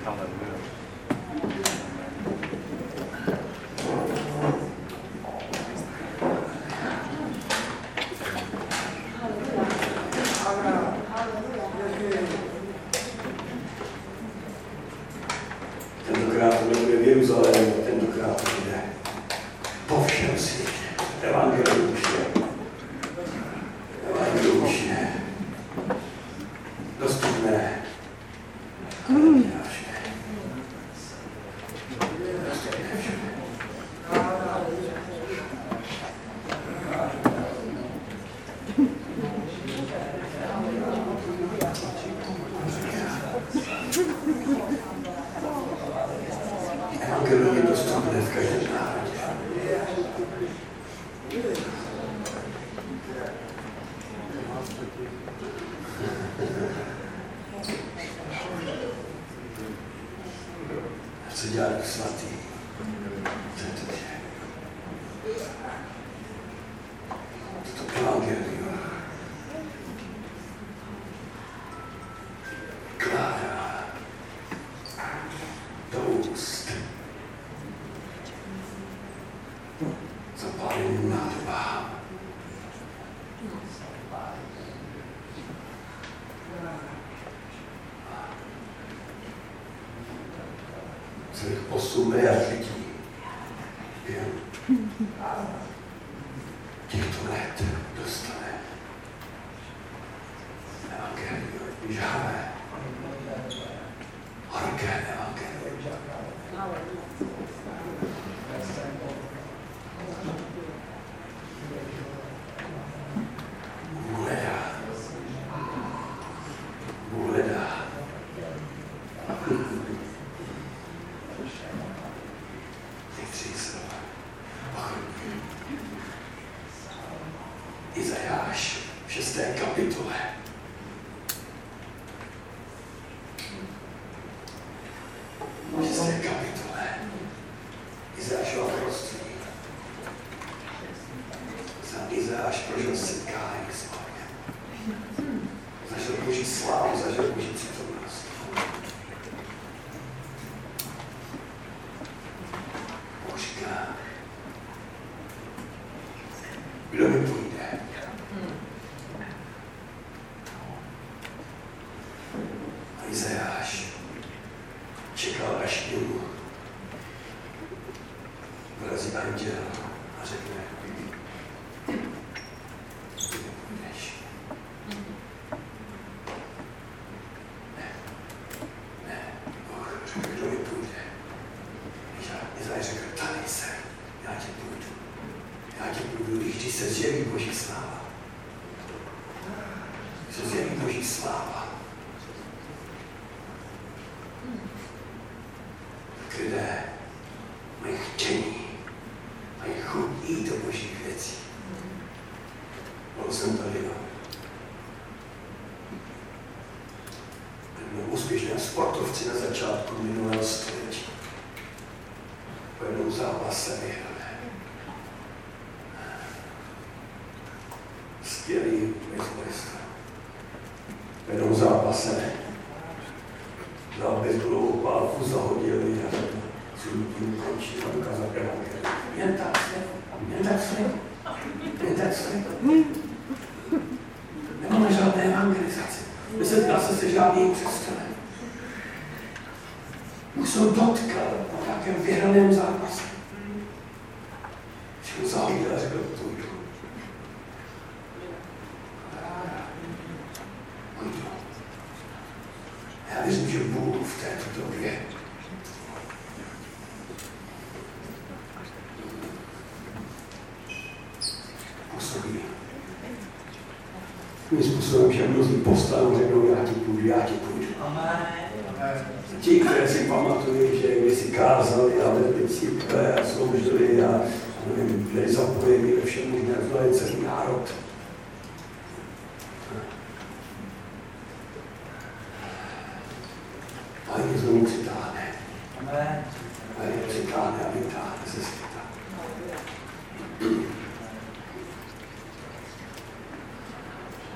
Tentokrát to nebude v Jeruzalému, tentokrát to bude po všem světě. Evangelium už je dostupné. Evangelium je dostupné v každém národě. Co dělá Duch Svatý? Toto evangelium kládá do úst zapáleným nádobám. Celých 8 miliard lidí během těchto let dostane evangelium, žhavé, horké evangelium. Bůh hledá. Izajáš v 6. kapitole. V 6. kapitole Izajášova proroctví. Izajáš prožil setkání s Bohem. Zažil Boží slávu, zažil Boží přítomnost. Bůh říká, kdo mi půjde? A Izajáš čekal, až k němu vrazí anděl a řekne, ty nepůjdeš. Ne, Bůh řekl, kdo mi půjde? Izajáš řekl, tady jsem, já tě půjdu. Já tě půjdu, když se zjeví Boží sláva. Se zjeví Boží sláva. Lidé mají chtění, mají chuť jít do Božích věcí. Byl jsem tady na úspěšném sportovci na začátku minulého století. Po jednom zápase vyhrané. Skvělý baseballista. V jednom zápase dal baseballovou pálku, zahodili a tím končí a dokázal evangelium. Jen tak slib. Nemáme žádné evangelizace. Nesetkal jsem se žádným křesťanem. Už se ho dotkal na nějakém vyhraném zápase. Že ho zahodil a řekl, půjdu. Já věřím, že Bůh v této době působí. Tím způsobem, že mnozí povstanou, řeknou, já ti půjdu. Ti, které si pamatují, že když si kázali a vedli církve a sloužili a byli zapojeni ve všem možné, to je celý národ. A je znovu přitáhne. A je přitáhne a vytáhne ze světa.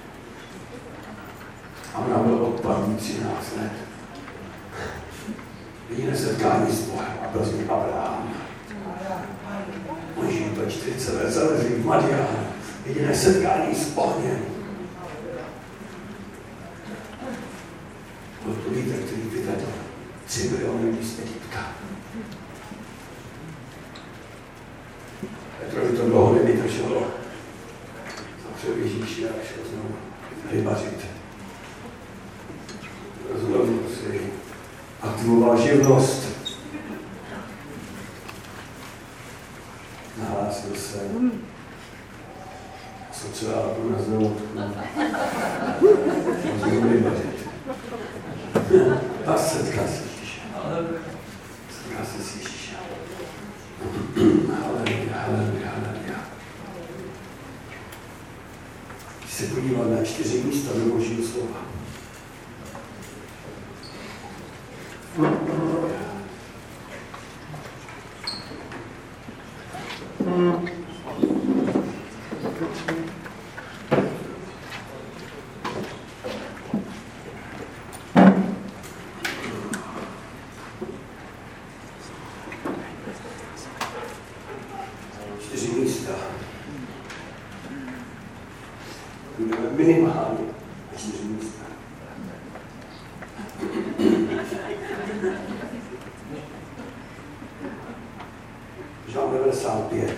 A ona byl odpadný 13 let. Jediné setkání s Bohem a byl z nich Abraham. Oni žijí to 40 let, zalezli v Madiánu. Jediné setkání s ohněm. Byl to vítr, který vyvedl 3 miliony lidí z Egypta. Petrovi to dlouho nevydrželo. Zapřel Ježíši a šel znovu rybařit. Znovu si aktivoval živnost. Nahlásil se. Sociálku na znovu. Znovu rybařit. A setkal se Ježíšem. Setkal se s Ježíšem. Haleluja, haleluja, haleluja. Když se podíval na 4 místa do Božího slova. Minimálně 4 místa. Žalm 95.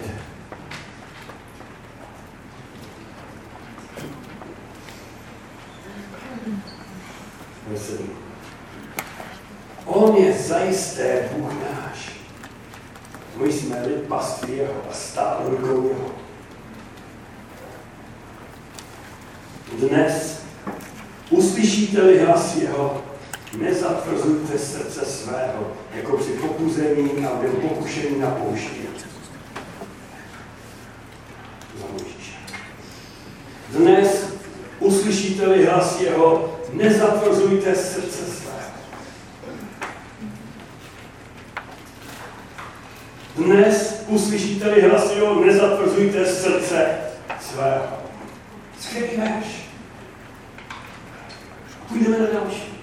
On je zajisté Bůh náš. My jsme lid paství jeho a stále rukou jeho. Dnes uslyšíte-li hlas jeho, nezatvrzujte srdce svého, jako při popuzení a byl pokušení na poušti. Dnes uslyšíte-li hlas jeho, nezatvrzujte srdce svého. Dnes uslyšíte-li hlas jeho, nezatvrzujte srdce svého. Skvělý verš. Půjdeme na další.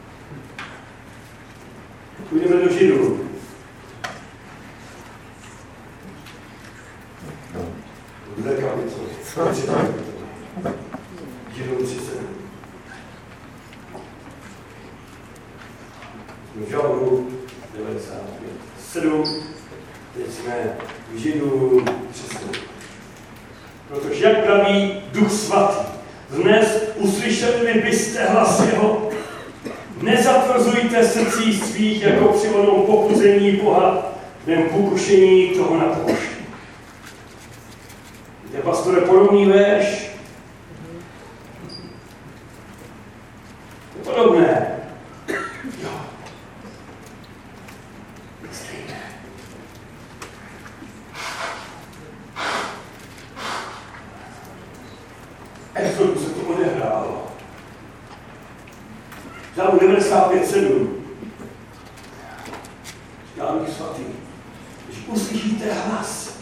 Půjdeme do Židů. Druhé kapitoly. Židů 37. V Žalmu 95. 7. Teď jsme v Židů 37. Protože jak praví Duch Svatý, dnes uslyšeli byste hlas jeho, nezatvrzujte srdcí svých jako při onom popuzení Boha, den pokušení toho na poušti. Je, pastore, podobný verš? Je podobné. Jo. Stejné. Exodus se to odehrálo. Žalm 95:7. Říká Duch Svatý, když uslyšíte hlas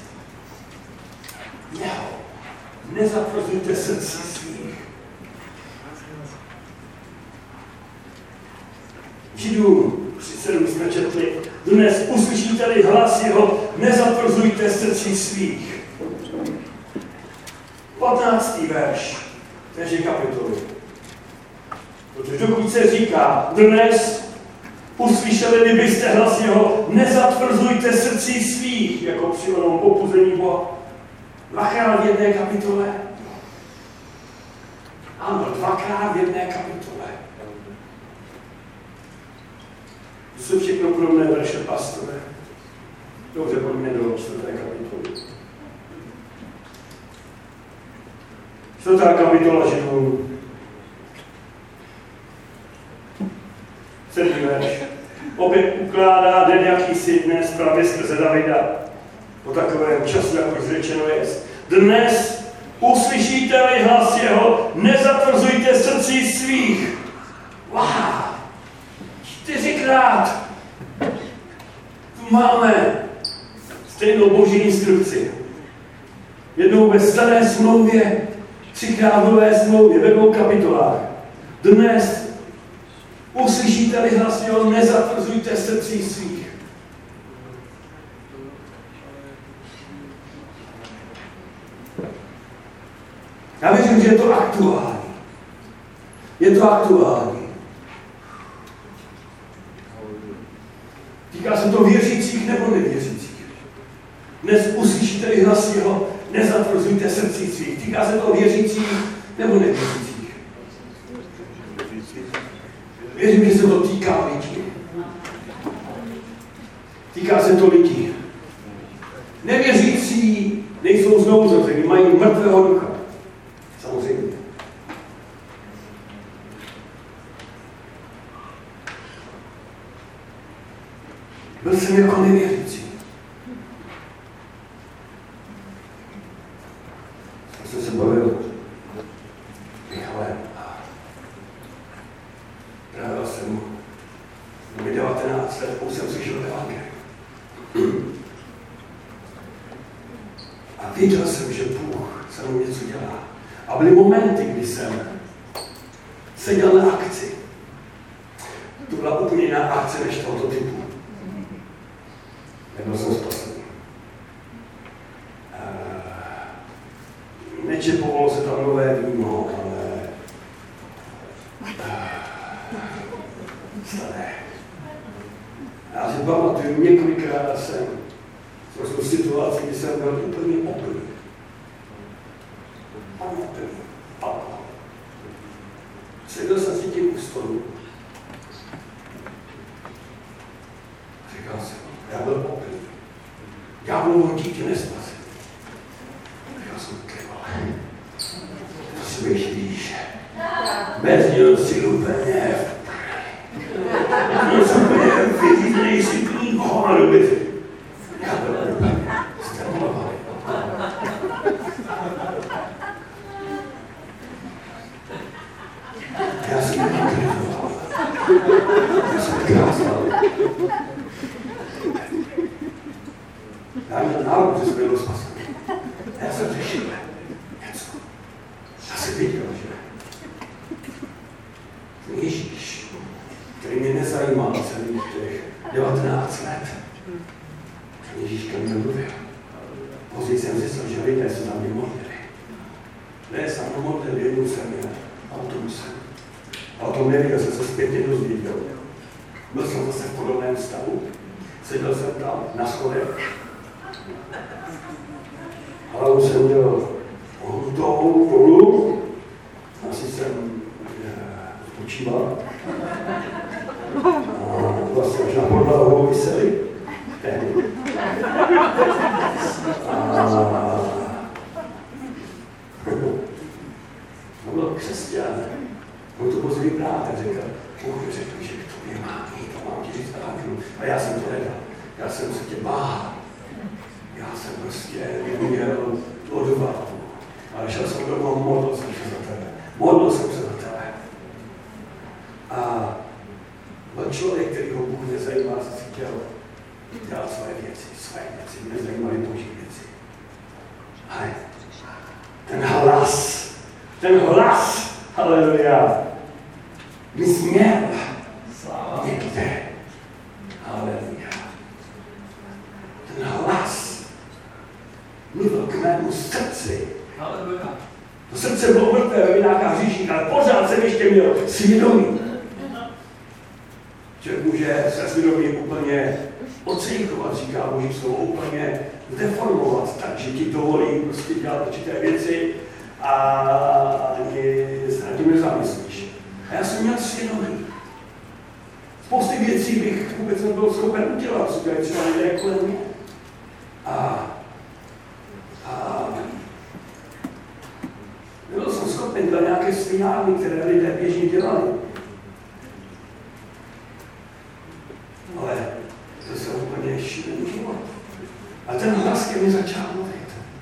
jeho, nezatvrzujte srdcí svých. Židům 37 jsme četli, dnes uslyšíte-li hlas jeho, nezatvrzujte srdcí svých. 15. verš téže kapitoly. Protože dokud se říká, dnes uslyšeli byste hlas jeho, nezatvrzujte srdcí svých, jako při onom popuzení Boha. 2krát v jedné kapitole. Ano, 2krát v jedné kapitole. To jsou všechno podobné verše, pastore. Dobře, pojďme do 4. kapitoly. 4. kapitola Židů. 7. verš. Opět ukládá den jakýsi dnes právě skrze Davida. Po takovém času, jako řečeno jest. Dnes uslyšíte-li hlas jeho, nezatvrzujte srdcí svých. Wow! 4krát tu máme stejnou boží instrukci. Jednou ve staré smlouvě, 3krát v nové smlouvě, ve 2 kapitolách. Dnes uslyšíte uslyšíte-li hlas jeho, nezatvrzujte srdcí svých. Já věřím, že je to aktuální. Je to aktuální. Týká se to věřících nebo nevěřících. Dnes uslyšíte-li hlas jeho, nezatvrzujte srdcí svých. Týká se to věřících nebo nevěřících. Věřím, že se to týká lidí. Týká se to lidí. Nevěřící nejsou znovu zrození, mají mrtvého ducha. Samozřejmě. Byl jsem jako nevěřící. Já jsem se bavil Michalem a právě jsem mi 19 let, už jsem slyšel evangelium. A věděl jsem, že Bůh se mnou něco dělá. A byly momenty, kdy jsem seděl na akci. To byla úplně jiná akce než tohoto typu. Nebyl jsem spasený. Nečepovalo se tam nové víno, ale staré. Já si pamatuju, několikrát jsem v situaci, kdy jsem byl úplně oplný. Seděl jsem si tím u stolu. Říkal jsem, já byl oplný. Ďáblovo dítě nespasil. Říkal jsem, kevale, to si myslíš, bez něho si úplně vyvíznej si tvý hovarovici. Já byl úplně strmlovaný. Já jsem nekrizoval. Já jsem krásal. Já měl národ, že jsem byl spasený. Já jsem řešil něco. Já jsem viděl, že Ježíš, který mě nezajímal celých těch 19 let, Ježíš ke mně mluvil. Později jsem zjistil, že lidé se na mě modlili. Lidé se na mě modlili, jednou jsem jel autobusem. A o tom nevěděl, jsem se zpětně dozvěděl. Byl jsem zase v podobném stavu. Seděl jsem tam na schodech. Hlavu jsem měl dolů. Asi jsem spočíval. A vlastně už na podlahu vyseli. To byl křesťan. On to později brátek řekl, Bůh mi řekl, že k tobě mám jít, to mám ti říct evangelium. A já jsem to nedal. Já jsem se tě bál. Já jsem prostě neměl odvahu. Ale šel jsem domů a modlil jsem se za tebe. Modlil jsem se za tebe. A byl člověk, který ho Bůh nezajímá, si chtěl dělat své věci. Mě nezajímaly boží věci. Ale ten hlas, haleluja, bys měl někde. Haleluja. Ten hlas mluvil k mému srdci. Haleluja. To srdce bylo mrtvé ve vinách a hříších, ale pořád jsem ještě měl svědomí. Člověk může se svědomí úplně odcejkovat, říká Boží slovo, úplně deformovat tak, že ti dovolí prostě dělat určité věci a ani se na tím nezamyslíš. A já jsem měl svědomí. Spousty věcí bych vůbec nebyl schopen udělat, co dělají třeba lidé kolem mě. A nebyl jsem schopen dělat nějaké svinárny, které lidé běžně dělali. Ale to jsem úplně šílený život. A ten hlas ke mně začal mluvit.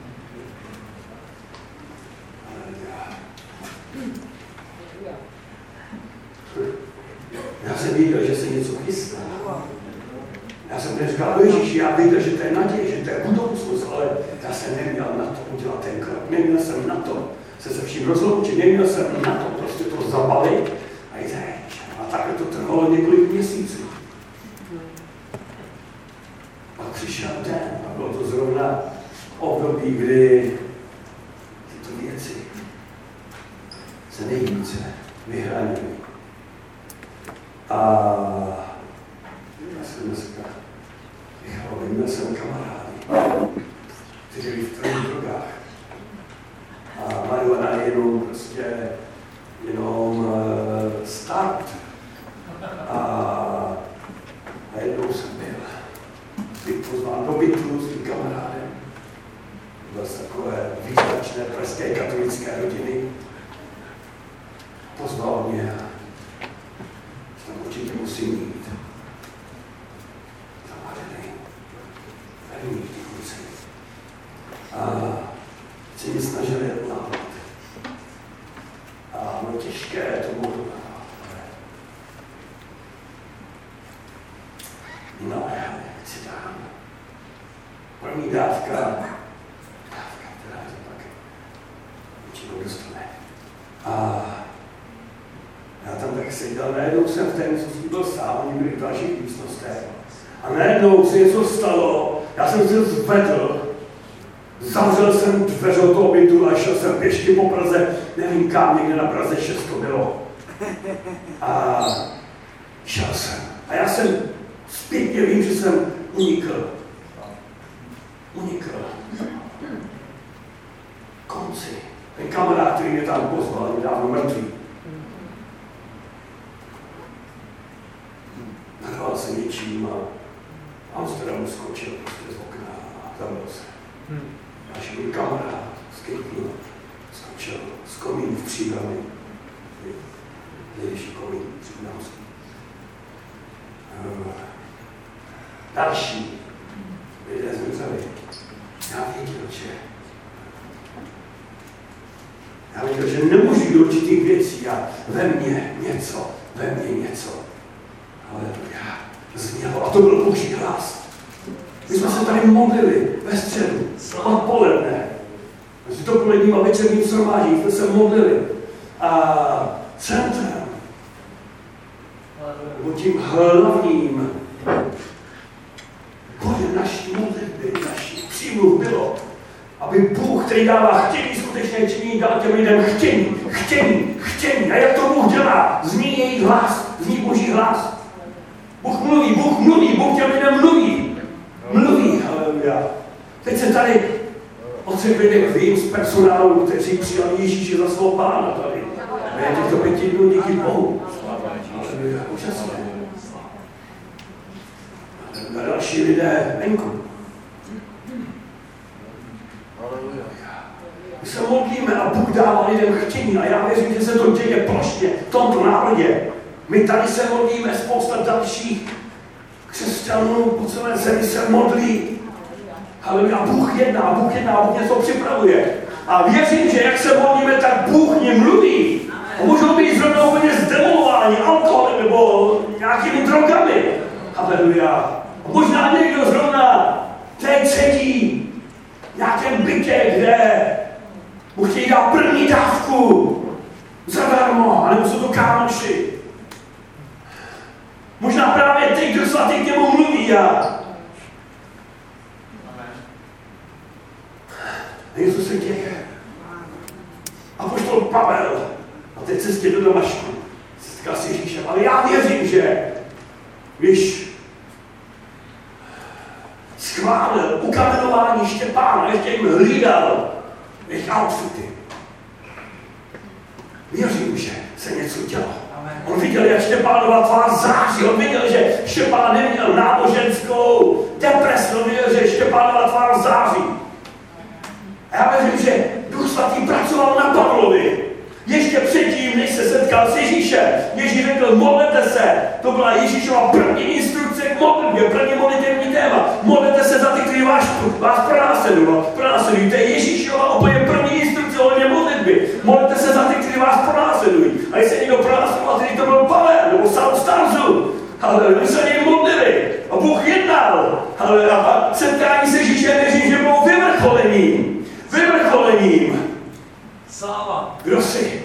Já jsem věděl, že se něco chystá. Já jsem neříkal, Ježíši, já věděl, že to je naděje, že to je budoucnost, ale já jsem neměl na to udělat ten krok. Neměl jsem na to se vším rozloučit, neměl jsem na to prostě to zabalit a jít. A takhle to trvalo několik A já jsem dneska měl jsem kamarády, kteří byli v tvrdých drogách. A marihuana je jenom prostě start. A jednou jsem byl pozván do bytu s tím kamarádem. Byl z takové význačné pražské katolické rodiny. Pozval mě a tam určitě musím jít. Zamařený. Tady mít ty kluci. A se mě snažili odlávat. A bylo těžké to bylo. No, ale si dám. První dávka, která to pak většinou dostane. A já tam tak seděl, najednou jsem v té místnosti byl sám, oni byli v dalších místnostech. A najednou se něco stalo, já jsem se zvedl, zavřel jsem dveře od toho bytu a šel jsem pěšky po Praze, nevím kam, někde na Praze 6 to bylo. A šel jsem. A já jsem zpětně vím, že jsem unikl. Konci. Ten kamarád, který mě tam pozval, je dávno mrtvý. Narval se něčím a Amsterdamu skočil prostě z okna a zabil se. Až můj kamarád skrytnul, skočil z komínu v Příbrami. Nejvyšší komín v Příbramský. Další lidé zmizeli. Já věděl, že nemůžu do určitých věcí a ve mně něco. Ale já znělo. A to byl Boží hlas. My jsme se tady modlili ve středu, odpoledne. Mezi dopoledním a večerním shromážděním jsme se modlili. A centrem, nebo tím hlavním bodem naší modlitby, našich přímluv bylo, aby Bůh, který dává chtění, skutečně činí, dal těm lidem chtění. A jak to Bůh dělá? Zní jejich hlas, zní Boží hlas. Bůh mluví, Bůh těm lidem mluví, haleluja. Teď se tady o 3 lidech vím z personálu, kteří přijali Ježíše za svého pána tady. A těchto 5 dnů díky Bohu. Haleluja, úžasné. A další lidé venku. My se modlíme a Bůh dává lidem chtění a já věřím, že se to děje plošně v tomto národě. My tady se modlíme, spousta dalších křesťanů po celé zemi se modlí. Ale Bůh jedná, Bůh něco připravuje. A věřím, že jak se modlíme, tak Bůh mě mluví. A můžou být zrovna úplně zdemolováni alkoholem nebo nějakými drogami. Haleluja. Možná někdo zrovna teď sedí v nějakém bytě, kde mu chtějí dát první dávku zadarmo, anebo jsou to kámoši. Možná právě teď, kdo svatý k němu mluví a něco se děje. Apoštol Pavel na té cestě do Damašku se setkal s Ježíšem, ale já věřím, že když schválil ukamenování Štěpána, ještě jim hlídal jejich outfity. Věřím, že se něco dělo. On viděl, jak Štěpánova tvář září. On viděl, že Štěpán neměl náboženskou depresi. On viděl, že Štěpánova tvář září. A já věřím, že Duch Svatý pracoval na Pavlovi. Ještě předtím, než se setkal s Ježíšem, Ježíš řekl, modlete se. To byla Ježíšova první instrukce k modlitbě, první modlitevní téma. Modlete se za ty, kteří vás pronásledují. To je Ježíšova úplně první instrukce ohledně modlitby. Modlete se za ty, kteří vás pronásledují. A když se někdo pronásledoval, který to byl Pavel nebo Saul z Tarzu, ale my se něj modlili a Bůh jednal. Ale a setkání s Ježíšem věřím, že bylo vyvrcholením. Sláva. Kdo jsi?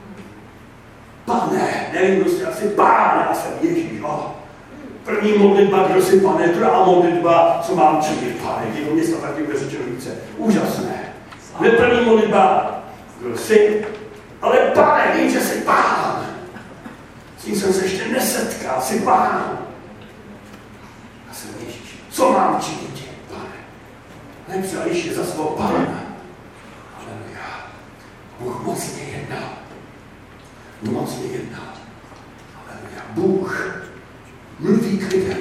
Pane, nevím, kdo jsi, asi Pán, já jsem Ježíš. První modlitba, kdo jsi, Pane, druhá modlitba, co mám činit, Pane, dílo města taky bude řečeno více. Úžasné. Ne první modlitba, kdo jsi, ale Pane, vím, že jsi Pán. S tím jsem se ještě nesetkal, jsi Pán. A jsem Ježíš. Co mám činit, Pane? Nepřijal ještě za svého Pána. Aleluja. Bůh mocně jednal. Mocně jednal. Aleluja. Bůh mluví k lidem.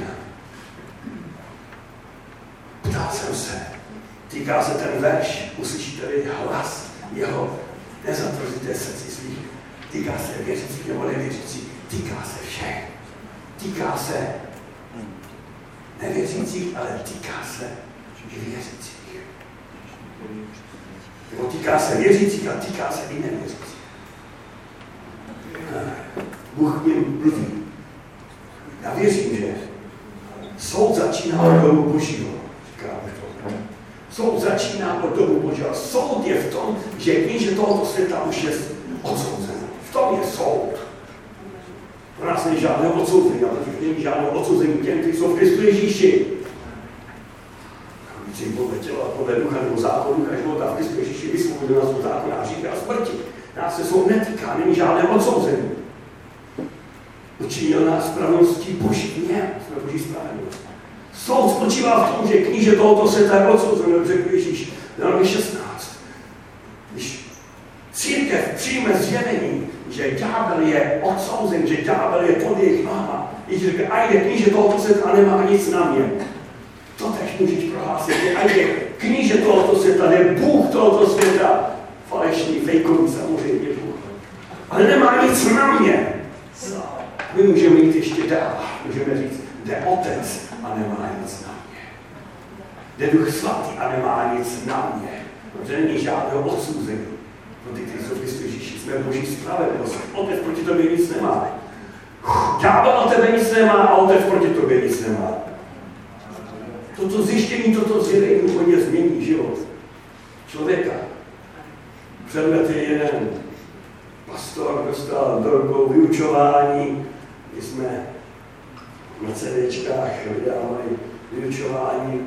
Ptal jsem se, týká se ten verš, uslyšíte-li hlas jeho, nezatvrzíte srdci svých, týká se věřících nebo nevěřících, týká se všech. Týká se nevěřících, ale týká se věřících. Nebo týká se věřících a týká se i nevěřících. Bůh jim mluví. Já věřím, že soud začíná od dobu Božího. Soud začíná od dobu Božího. Soud je v tom, že kníže tohoto světa už je odsouzen. V tom je soud. Pro nás není žádné odsouzení, protože není žádné odsouzení těm, kteří jsou v Kristu Ježíši. Když podle těla, podle ducha nebo zákonu ducha života v Kristu Ježíši vysvobodil nás od zákona a hříchu a smrti. Nás se soud netýká, není žádné odsouzení. Učinil nás spravedlností Boží. Ne, jsme Boží spravedlnost. Soud spočívá v tom, že kníže tohoto světa je odsouzen, řekl Ježíš, Janovi 16. Když církev přijme zjevení, že ďábel je odsouzen, že ďábel je pod jejich nohama, Ježíš řekl, a je kníže tohoto světa a nemá nic na mě. To tež můžeš prohlásit, a je kníže tohoto světa, ne Bůh tohoto světa, falešný, fejkový samozřejmě Bůh, ale nemá nic na mě. My můžeme jít ještě dál, můžeme říct, jde Otec a nemá nic na mě. Jde Duch Svatý a nemá nic na mě. Protože není žádného odsouzení. Pro ty, kteří jsou v Kristu Ježíši, jsme Boží spravedlnost. Otec proti tobě nic nemá. Ďábel na tebe nic nemá a Otec proti tobě nic nemá. Toto zjištění, toto zjevení úplně změní život člověka. Před lety jeden pastor dostal do rukou vyučování, my jsme na CDčkách vydávali vyučování.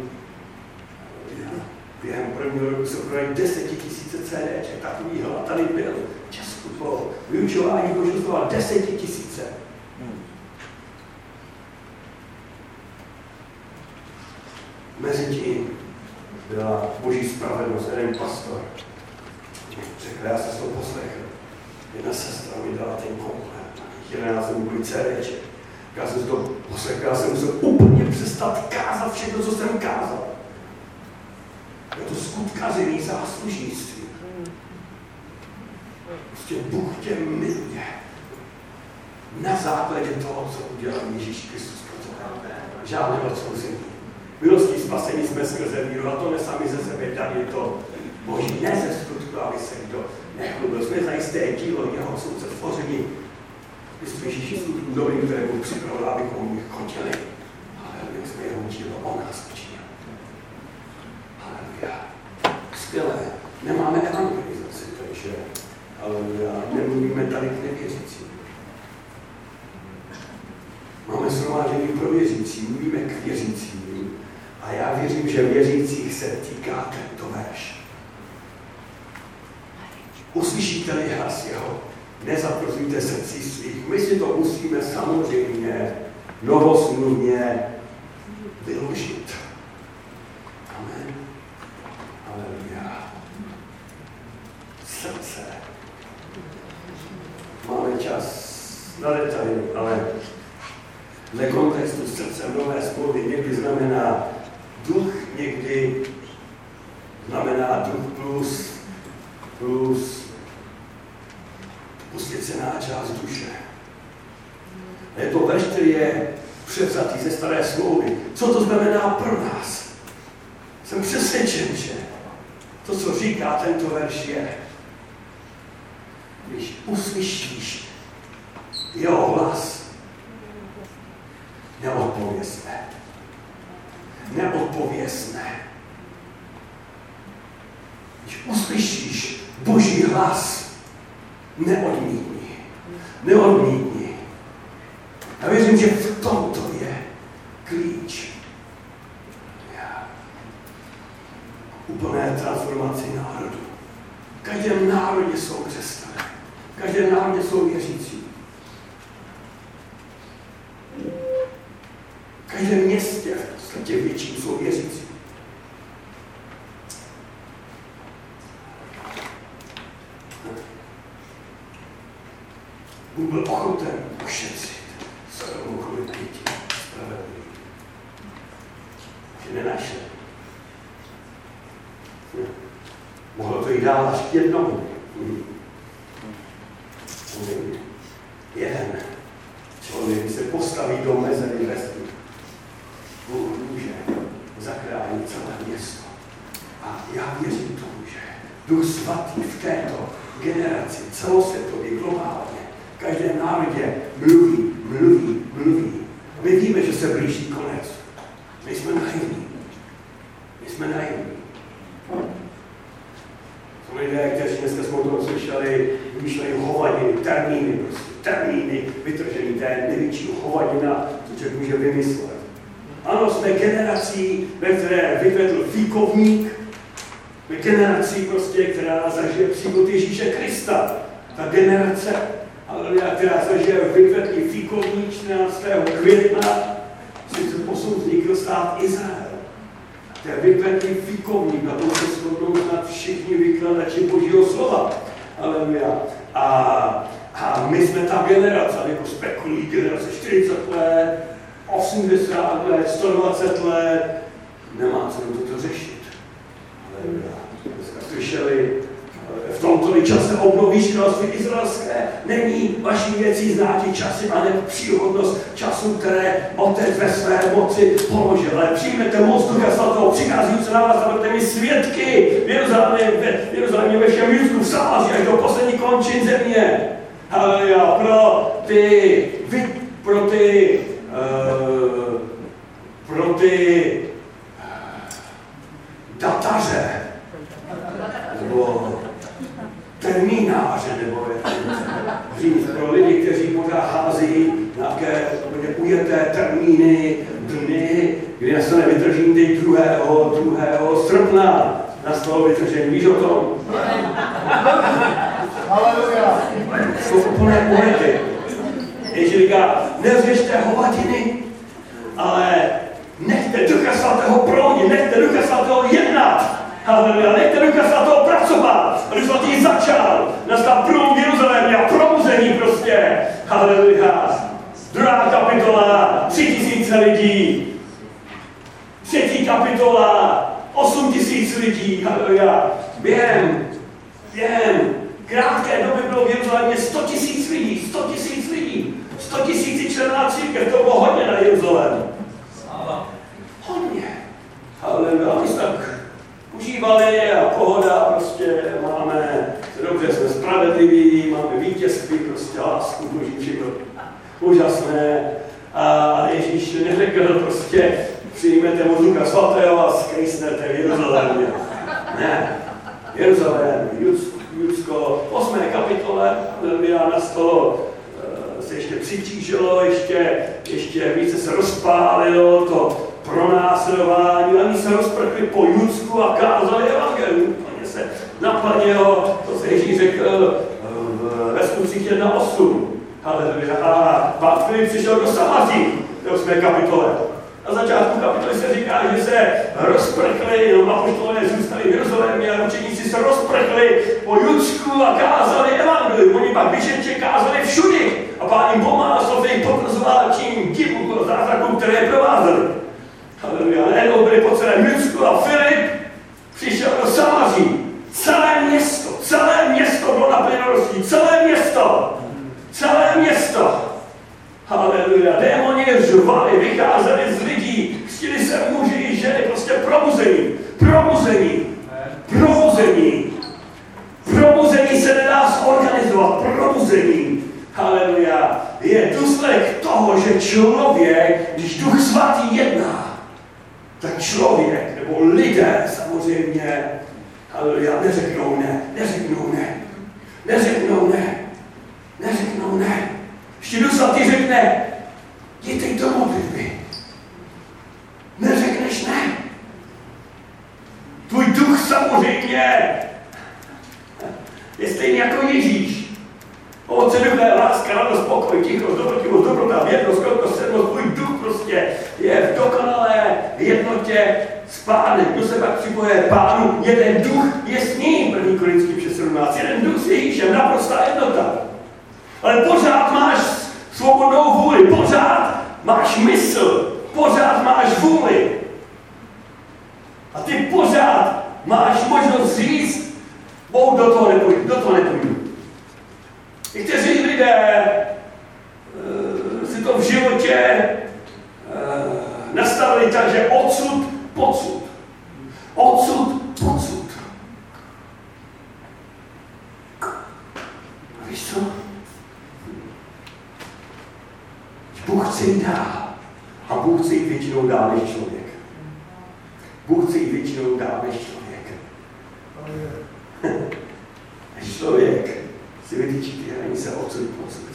Během prvního roku se prodali 10 000 CDček, takový hlad tady byl. Česku po vyučování Božího slova 10 000. Mezitím byla Boží spravedlnost, jeden pastor. Řekl, já jsem to poslechl. Jedna sestra mi dala ten komplet, 11 můj CDček. Já jsem to poslechl, já jsem musel úplně přestat kázat všechno, co jsem kázal. Je to skutkaření záslužnictví. Prostě Bůh tě miluje. Na základě toho, co udělal Ježíš Kristus pro tebe. Žádné odsouzení. Milostí spasení jsme skrze víru, a to ne sami ze sebe, tady je to Boží, ne ze skutku, aby se kdo nechlubil. Jsme zajisté dílo jeho soudce tvoření. Kristu Ježíši skutku dobrým, které Bůh připravil, abychom u nich chodili. Haleluja, jsme jeho dílo, on nás učinil. Haleluja. Skvělé. Nemáme evangelizaci, takže haleluja, nemluvíme tady k nevěřícím. Máme shromáždění pro věřící, mluvíme k věřícím. A já věřím, že věřících se týká tento verš. Uslyšíte-li hlas jeho, nezatvrzujte srdcí svých. My si to musíme samozřejmě novosmluvně vyložit. Amen. Aleluja. Srdce. Máme čas na detaily, ale ve kontextu srdce nové smlouvy někdy znamená duch, někdy znamená duch plus posvěcená část duše. Je to verš, který je převzatý ze staré smlouvy. Co to znamená pro nás? Jsem přesvědčen, že to, co říká tento verš, je, když uslyšíš jeho hlas, neodpovězme. Neodpovězme. Když uslyšíš Boží hlas, neodmítni. Neodmítni. Já věřím, že v tomto je klíč. Úplné transformaci národu. V každém národě jsou křesťané. V každém národě jsou věřící. každém městě, v podstatě větším jsou věřící. Bůh byl ochoten ušetřit celou kolik dětí spravedlivých. Že nenašel. Mohlo to jít dál až k jednomu. Jeden člověk se postaví do mezery vesmíru. Bůh může zachránit celé město. A já věřím tomu, že Duch Svatý v této generaci celosvětově, globálně, v každém národě mluví. My víme, že se blíží konec. My jsme naivní. Jsou lidé, kteří dneska jsme o tom slyšeli, vymýšlejí hovadiny, termíny, vytržení té největší hovadina, co člověk může vymyslet. Ano, jsme generací, ve které vyvedl fíkovník, jsme generací která zažije příchod Ježíše Krista. Ta generace, která zažije vyvedlý fíkovník 14. května, si posud vznikl stát Izrael. To je vyvedlý fíkovník, na tom se shodnou snad všichni vykladači Božího slova. Aleluja. A my jsme ta generace, jako spekulují generace 40 let, 80 let, 120 let, nemá cenu toto řešit. Aleluja. Dneska slyšeli, v tomto čase obnovíš království izraelské, není vaší věcí znát časy a ne příhodnost času, které Otec ve své moci položil. Ale přijmete moc Ducha Svatého, přichází se na vás a budete mi svědky v Jeruzalémě, ve všem Judsku, v Samáři, až do poslední končin země. Haleluja, pro ty dataře, nebo termínáře, nebo říct, pro lidi, kteří pořád hází nějaké ujeté termíny, dny, kdy nastane vytržení teď 2. srpna, nastalo vytržení. Víš o tom? Haleluja. Jsou úplné pohody. Ježíš říká, nezřešte hovadiny, ale nechte Ducha Svatého proudit, nechte Ducha Svatého jednat. Haleluja, nechte Ducha Svatého pracovat. A Duch Svatý začal. Nastal prům v Jeruzalémě a probuzení prostě. Haleluja. 2. kapitola, 3000 lidí. 3. kapitola, 8000 lidí. Haleluja. Během krátké doby bylo v Jeruzalémě 100 000 lidí. 100 000 lidí. 100 000 člená církev, to bylo hodně na Jeruzalém. Hodně. Haleluja. My jsme tak užívali a pohoda, prostě máme, dobře, jsme spravedliví, máme vítězství, prostě lásku Boží život. Úžasné. A Ježíš neřekl prostě, přijmete mu Ducha Svatého a skrýsnete v Jeruzalémě. Ne. Jeruzalém, Judsko, 8. kapitole, nastalo, se ještě přitížilo, ještě více se rozpálilo to pronásledování, oni se rozprchli po Judsku a kázali evangelium. Oni se naplnilo, to se Ježíš řekl ve skutcích 1:8. A Pán Filip přišel do Samaří, v 8. kapitole. Na začátku kapitoly se říká, že se rozprchli, jenom apoštolové zůstali v Jeruzalémě a učeníci se rozprchli po Judsku a kázali evangelium. Oni pak vyšetře kázali všudy a Pán jim pomáhal, se jim potvrzoval tím divu zázraků, které je provázely. Haleluja. Najednou byli po celém Judsku a Filip přišel do Samaří. Celé město bylo naplněno rostí. Celé město. Haleluja. Démoni řvali, vycházeli z lidí, chtěli se muži i ženy, prostě probuzení se nedá zorganizovat, probuzení. Haleluja. Je důsledek toho, že člověk, když Duch Svatý jedná, tak člověk, nebo lidé samozřejmě, haleluja, neřeknou ne. Ještě Duch Svatý řekne, jděte do modlitby. Neřekneš ne. Tvůj duch samozřejmě je stejný jako Ježíš. Ovoce ducha je láska, radost, pokoj, tichost, dobrota, věrnost, krotkost, sedmost. Tvůj duch prostě je v jeden duch je s ním, 1. Korinským 6:17, jeden duch s Ježíšem, naprostá jednota. Ale pořád máš svobodnou vůli, pořád máš mysl, pořád máš vůli. A ty pořád máš možnost říct, Bohu, do toho nepůjdu. Někteří lidé si to v životě nastavili tak, že odsud, pocud. Odsud, pocud. A víš co? Bůh chce jít dál. A Bůh chce jít většinou dál než člověk. Bůh chce jít většinou dál než člověk. Než člověk si vytýčí ty hranice odsud, pocud.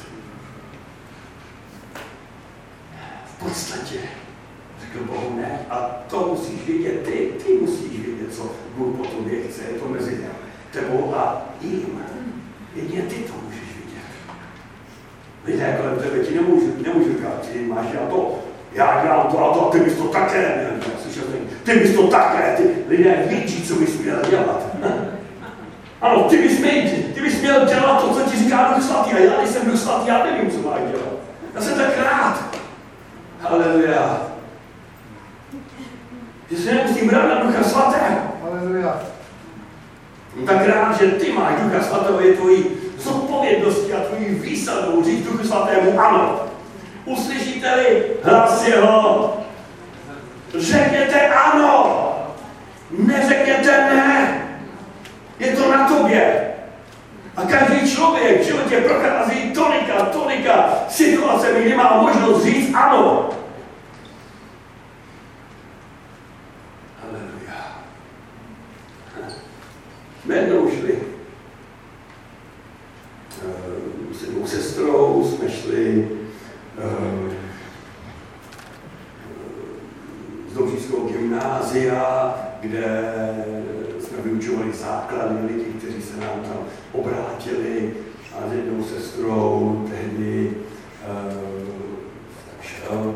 V podstatě řekl Bohu ne, a to musíš vědět ty musíš vědět, co Bůh po tobě chce, je to mezi tebou a jim. Jedině ty to můžeš vidět. Lidé kolem tebe ti nemůžu říkat, ty máš dělat to, já dělám to a ty bys to také, ty bys to také, ty lidé vědí, co bys měl dělat. Ano, ty bys měl dělat to, co ti říká Duch Svatý, a já nejsem Duch Svatý, já nevím, co máš dělat. Já jsem tak rád. Haleluja. Že se nemusím brát na Ducha Svatého. Haleluja. Jsem tak rád, že ty máš Ducha Svatého, je tvojí zodpovědností a tvojí výsadou říct Duchu Svatému ano. Uslyšíte-li hlas jeho, řekněte ano. Neřekněte ne. Je to na tobě. A každý člověk v životě prochází tolika situacemi, kdy má možnost říct ano. Haleluja. Jsme jednou šli s jednou sestrou, jsme šli z Dobříšského gymnázia, kde jsme vyučovali základy lidí, kteří se nám tam obrátili, a s jednou sestrou tehdy šel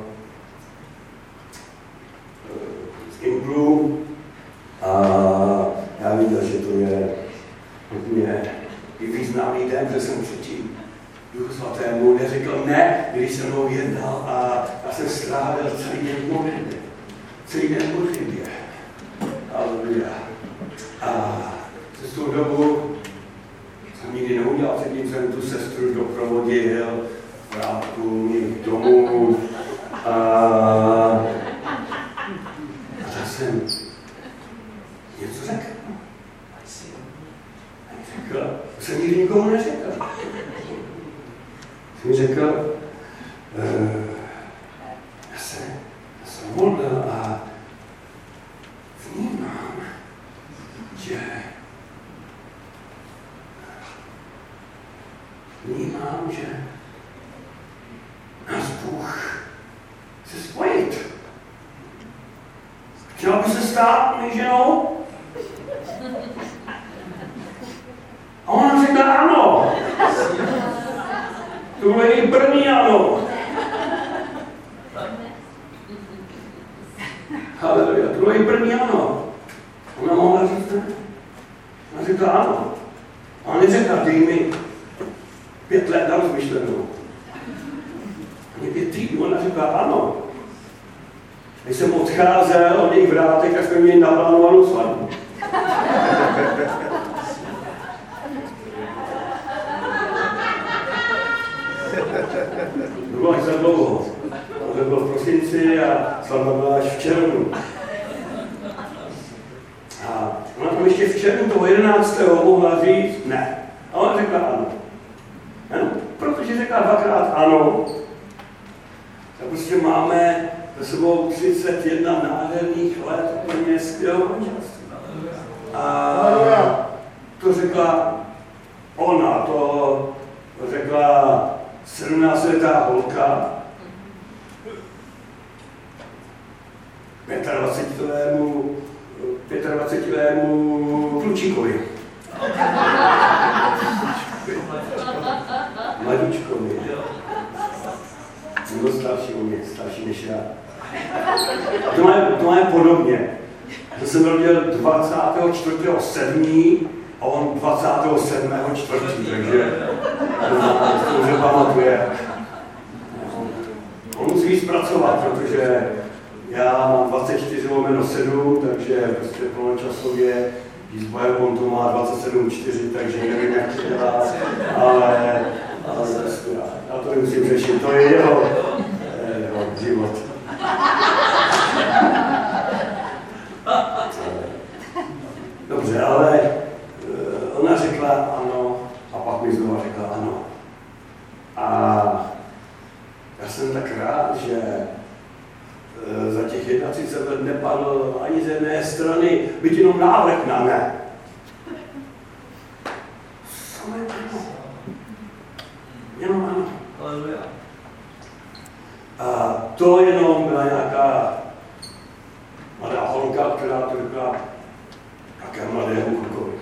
z Implu a já viděl, že to je hodně významný den, že jsem předtím Duchu Svatému neřekl ne, když se mnou jednal a já jsem strávil celý den v modlitbě. Celý den v modlitbě. Haleluja. A přes tu dobu jsem nikdy neudělal, předtím jsem tu sestru doprovodil vrátku mých domů a tak jsem něco řekl. Jsem nikdy nikomu neřekl. Jsem řekl, já jsem modlil a vnímám, že náš Bůh chce spojit. Chtěla by se stát mou ženou? A ona řekla ano. To bylo její první ano. Haleluja, to bylo její první ano. Ona mohla říct ne. Ona řekla ano. A ona neřekla, dej mi 5 let na rozmyšlenou. Ani 5 týdnů, ona řekla ano. Když jsem odcházel od jejich vrátek, tak jsme měli naplánovanou svatbu. To bylo až za dlouho. To bylo v prosinci a svatba byla až v červnu. A ona tam ještě v červnu toho 11. mohla říct ne. A ona řekla ano. Ano, protože řekla 2krát ano, tak prostě máme za sebou 31 nádherných let úplně skvělého manželství. A to řekla ona, to řekla 17letá holka 25letému klučíkovi. Mladíčkovi. Byl starší než já. To má podobně. To jsem rodil 24.7. a on 27.4. Takže to už pamatuje. On musí víc pracovat, protože já mám 24/7, takže prostě plnočasově, když s Bohem on to má 27/4, takže nevím, jak to dělá, ale já to nemusím řešit, to je jeho život. Dobře, ale ona řekla ano a pak mi znovu řekla ano. A já jsem tak rád, že za těch 31 let nepadl ani z jedné strany, byť jenom návrh na ne. Samé ano. Jenom ano. A to jenom byla nějaká mladá holka, která to řekla, jaké mladému klukovi.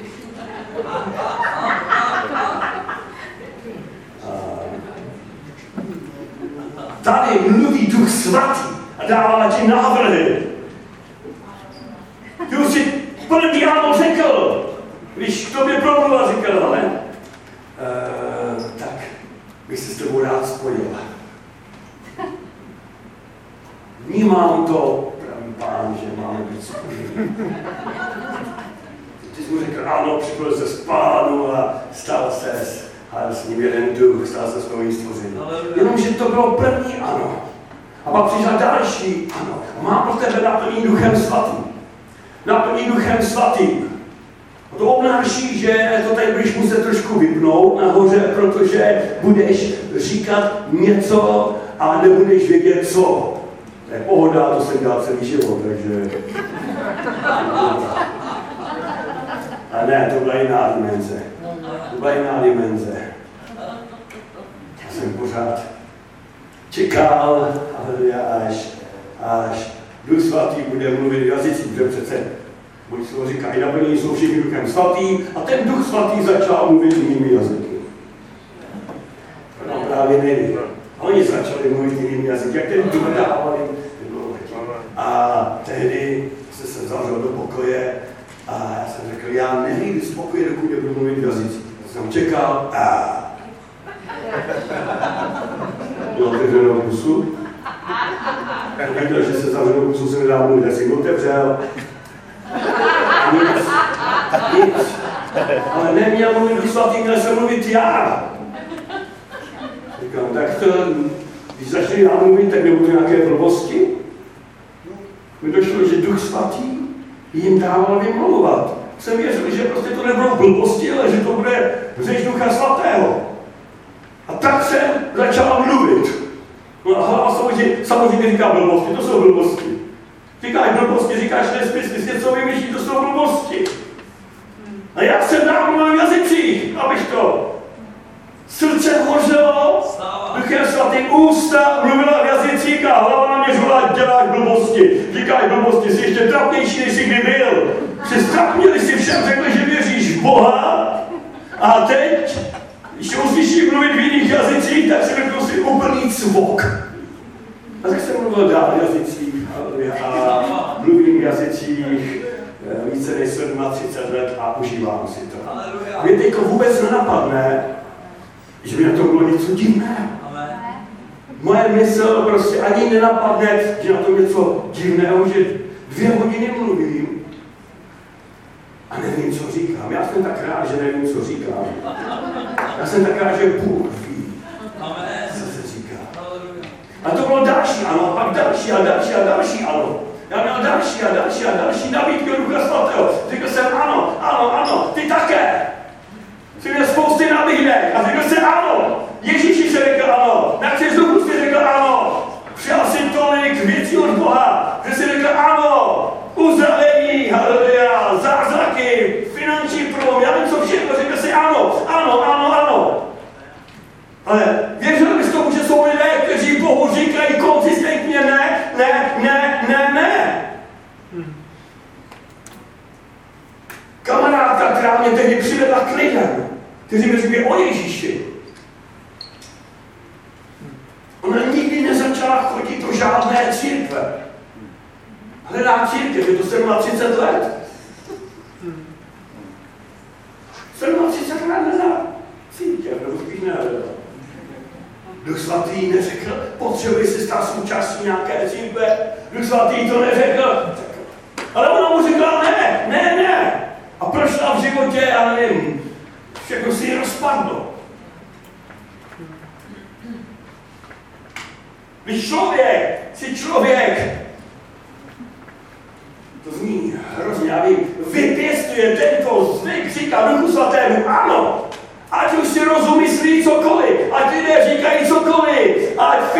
Tady mluví Duch Svatý a dává ti návrhy. Ty už si pan ďábel řekl, když k tobě promluvil, říkal, ne? Tak bych se s tebou rád spojil. Vnímám to, pravý pán, že máme být spojení. Ty jsi mu řekl, ano, přišel se z pánu a stal ses. A s ním jeden duch, stal se svou stvoření. Jenomže to bylo první ano. A pak přišla další ano. A mám pro tebe naplní Duchem Svatým. Naplní Duchem Svatým. A to obnáší, že to tady budeš muset trošku vypnout nahoře, protože budeš říkat něco a nebudeš vědět co. To je pohoda, to jsem dělal celý život, takže... A ne, to byla jiná dimenze. To byla jiná dimenze. Já jsem pořád čekal, až Duch Svatý bude mluvit v jazycích, protože přece můj slovo říká, i naplnění jsou všichni Duchem Svatým, a ten Duch Svatý začal mluvit jinými jazyky. No právě neví. Oni začali mluvit jinými jazyky, jak ten Duch dával jim. A tehdy se zavřel do pokoje a já jsem řekl, já nejdu z pokoje, dokud nebudu mluvit v jazycích. Jsem čekal a byl otevřenou pusu. Jak viděl, že se zavřenou pusu se nedá mluvit, já jsem otevřel. Nic. Ale neměl mluvit Duch Svatý, měl jsem mluvit já. Říkám, tak to, když začne já mluvit, tak nebudu nějaké blbosti. Mi došlo, že Duch Svatý jim dával vymlouvat. Jsem věřil, že prostě to nebudou blbosti, ale že to bude řeč Ducha Svatého. A tak jsem začal mluvit. No a hlava samozřejmě říká blbosti, to jsou blbosti. Říkáš blbosti, říkáš nesmysly, něco vymýšlí, to jsou blbosti. A já jsem dál mluvil v jazycích, abych to srdce hořelo, Duchem Svatým ústa mluvila v jazycích a hlava na mě žula, děláš blbosti. Říkáš blbosti, jsi ještě trapnější, než jsi kdy byl. Přestrapnili si všem, řekli, že věříš v Boha. A teď, když uslyším mluvit v jiných jazycích, tak si řeknu si úplný cvok. A tak jsem mluvil dál v jazycích a mluvím v jazycích více než 37 let a užívám si to. Mě teďko vůbec nenapadne, že by na to bylo něco divného. Moje mysl prostě ani nenapadne, že na to něco divného, že 2 hodiny mluvím a nevím, co říkám. Já jsem tak rád, že nevím, co říkám. Já jsem tak rád, že Bůh ví, co se říká. A to bylo další ano, a pak další a další a další ano. Já měl další a další a další nabídky Ducha Svatého. Řekl jsem ano, ano, ano, ty také. Jsi měl spousty nabídek a řekl jsem ano. Ježíši se řekl ano. Na křesťanku si řekl ano. Přijal si tolik věcí od Boha, že si řekl ano. Uzdravení, haleluja, zázraky, finanční průlom, já vím co všechno, řekl si ano, ano, ano, ano. Ale věřil bys tomu, že jsou lidé, kteří Bohu říkají konzistentně ne, ne, ne, ne, ne. Kamarádka, která mě tehdy přivedla k lidem, kteří mi říkají o Ježíši. Ona nikdy nezačala chodit do žádné církve. Hledá církev, je to 37 let. 37 let hledá církev, nebo spíš nehledá. Duch svatý neřekl, potřebuje se stát součástí nějaké církve. Duch svatý to neřekl. Ale ona mu řekla, ne. A prošla v životě, já nevím, všechno si rozpadlo. Když člověk, to zní hrozně, aby vypěstuje tento zvyk, říká Duchu svatému, ano, ať už si rozum myslí cokoliv, ať lidé říkají cokoliv,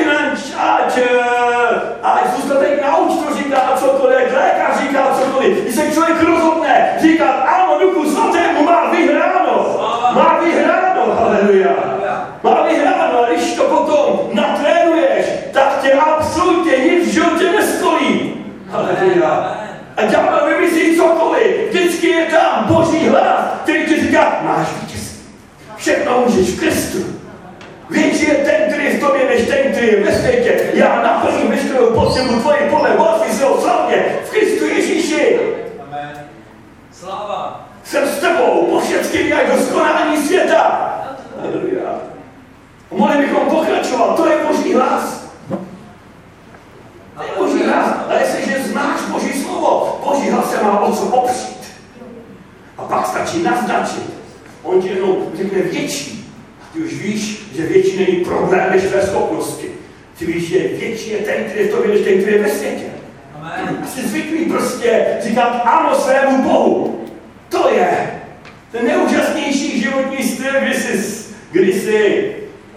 ať zůstatek na účtu říká cokoliv, ať lékař říká cokoliv. Když se člověk rozhodne říkat, ano, Duchu svatému, má vyhráno, haleluja. Má vyhráno, a když to potom natrénuješ, tak tě absolutně nic v životě nestojí. Haleluja. A ďábel vymyslí cokoliv, vždycky je tam Boží hlas, který ti říká, máš vítězství. Všechno můžeš v Kristu. Větší je ten, který je v tobě, než ten, který je ve světě. Já naplním veškerou potřebu tvoji podle moci svého slavně v Kristu Ježíši. Amen. Sláva. Jsem s tebou po všecky jak doskonání světa. Haleluja. Mohli bychom pokračovat, to je Boží hlas. To je Boží hlas, ale jestliže znáš Boží slovo, Boží hlas se má o co opřít. A pak stačí naznačit. On ti jenom řekne větší. A ty už víš, že větší není problém než tvé schopnosti. Ty víš, že větší je ten, který je v tobě, než ten, který je ve světě. Amen. A jsi zvyklý prostě říkat ano svému Bohu. To je ten nejúžasnější životní styl, kdy jsi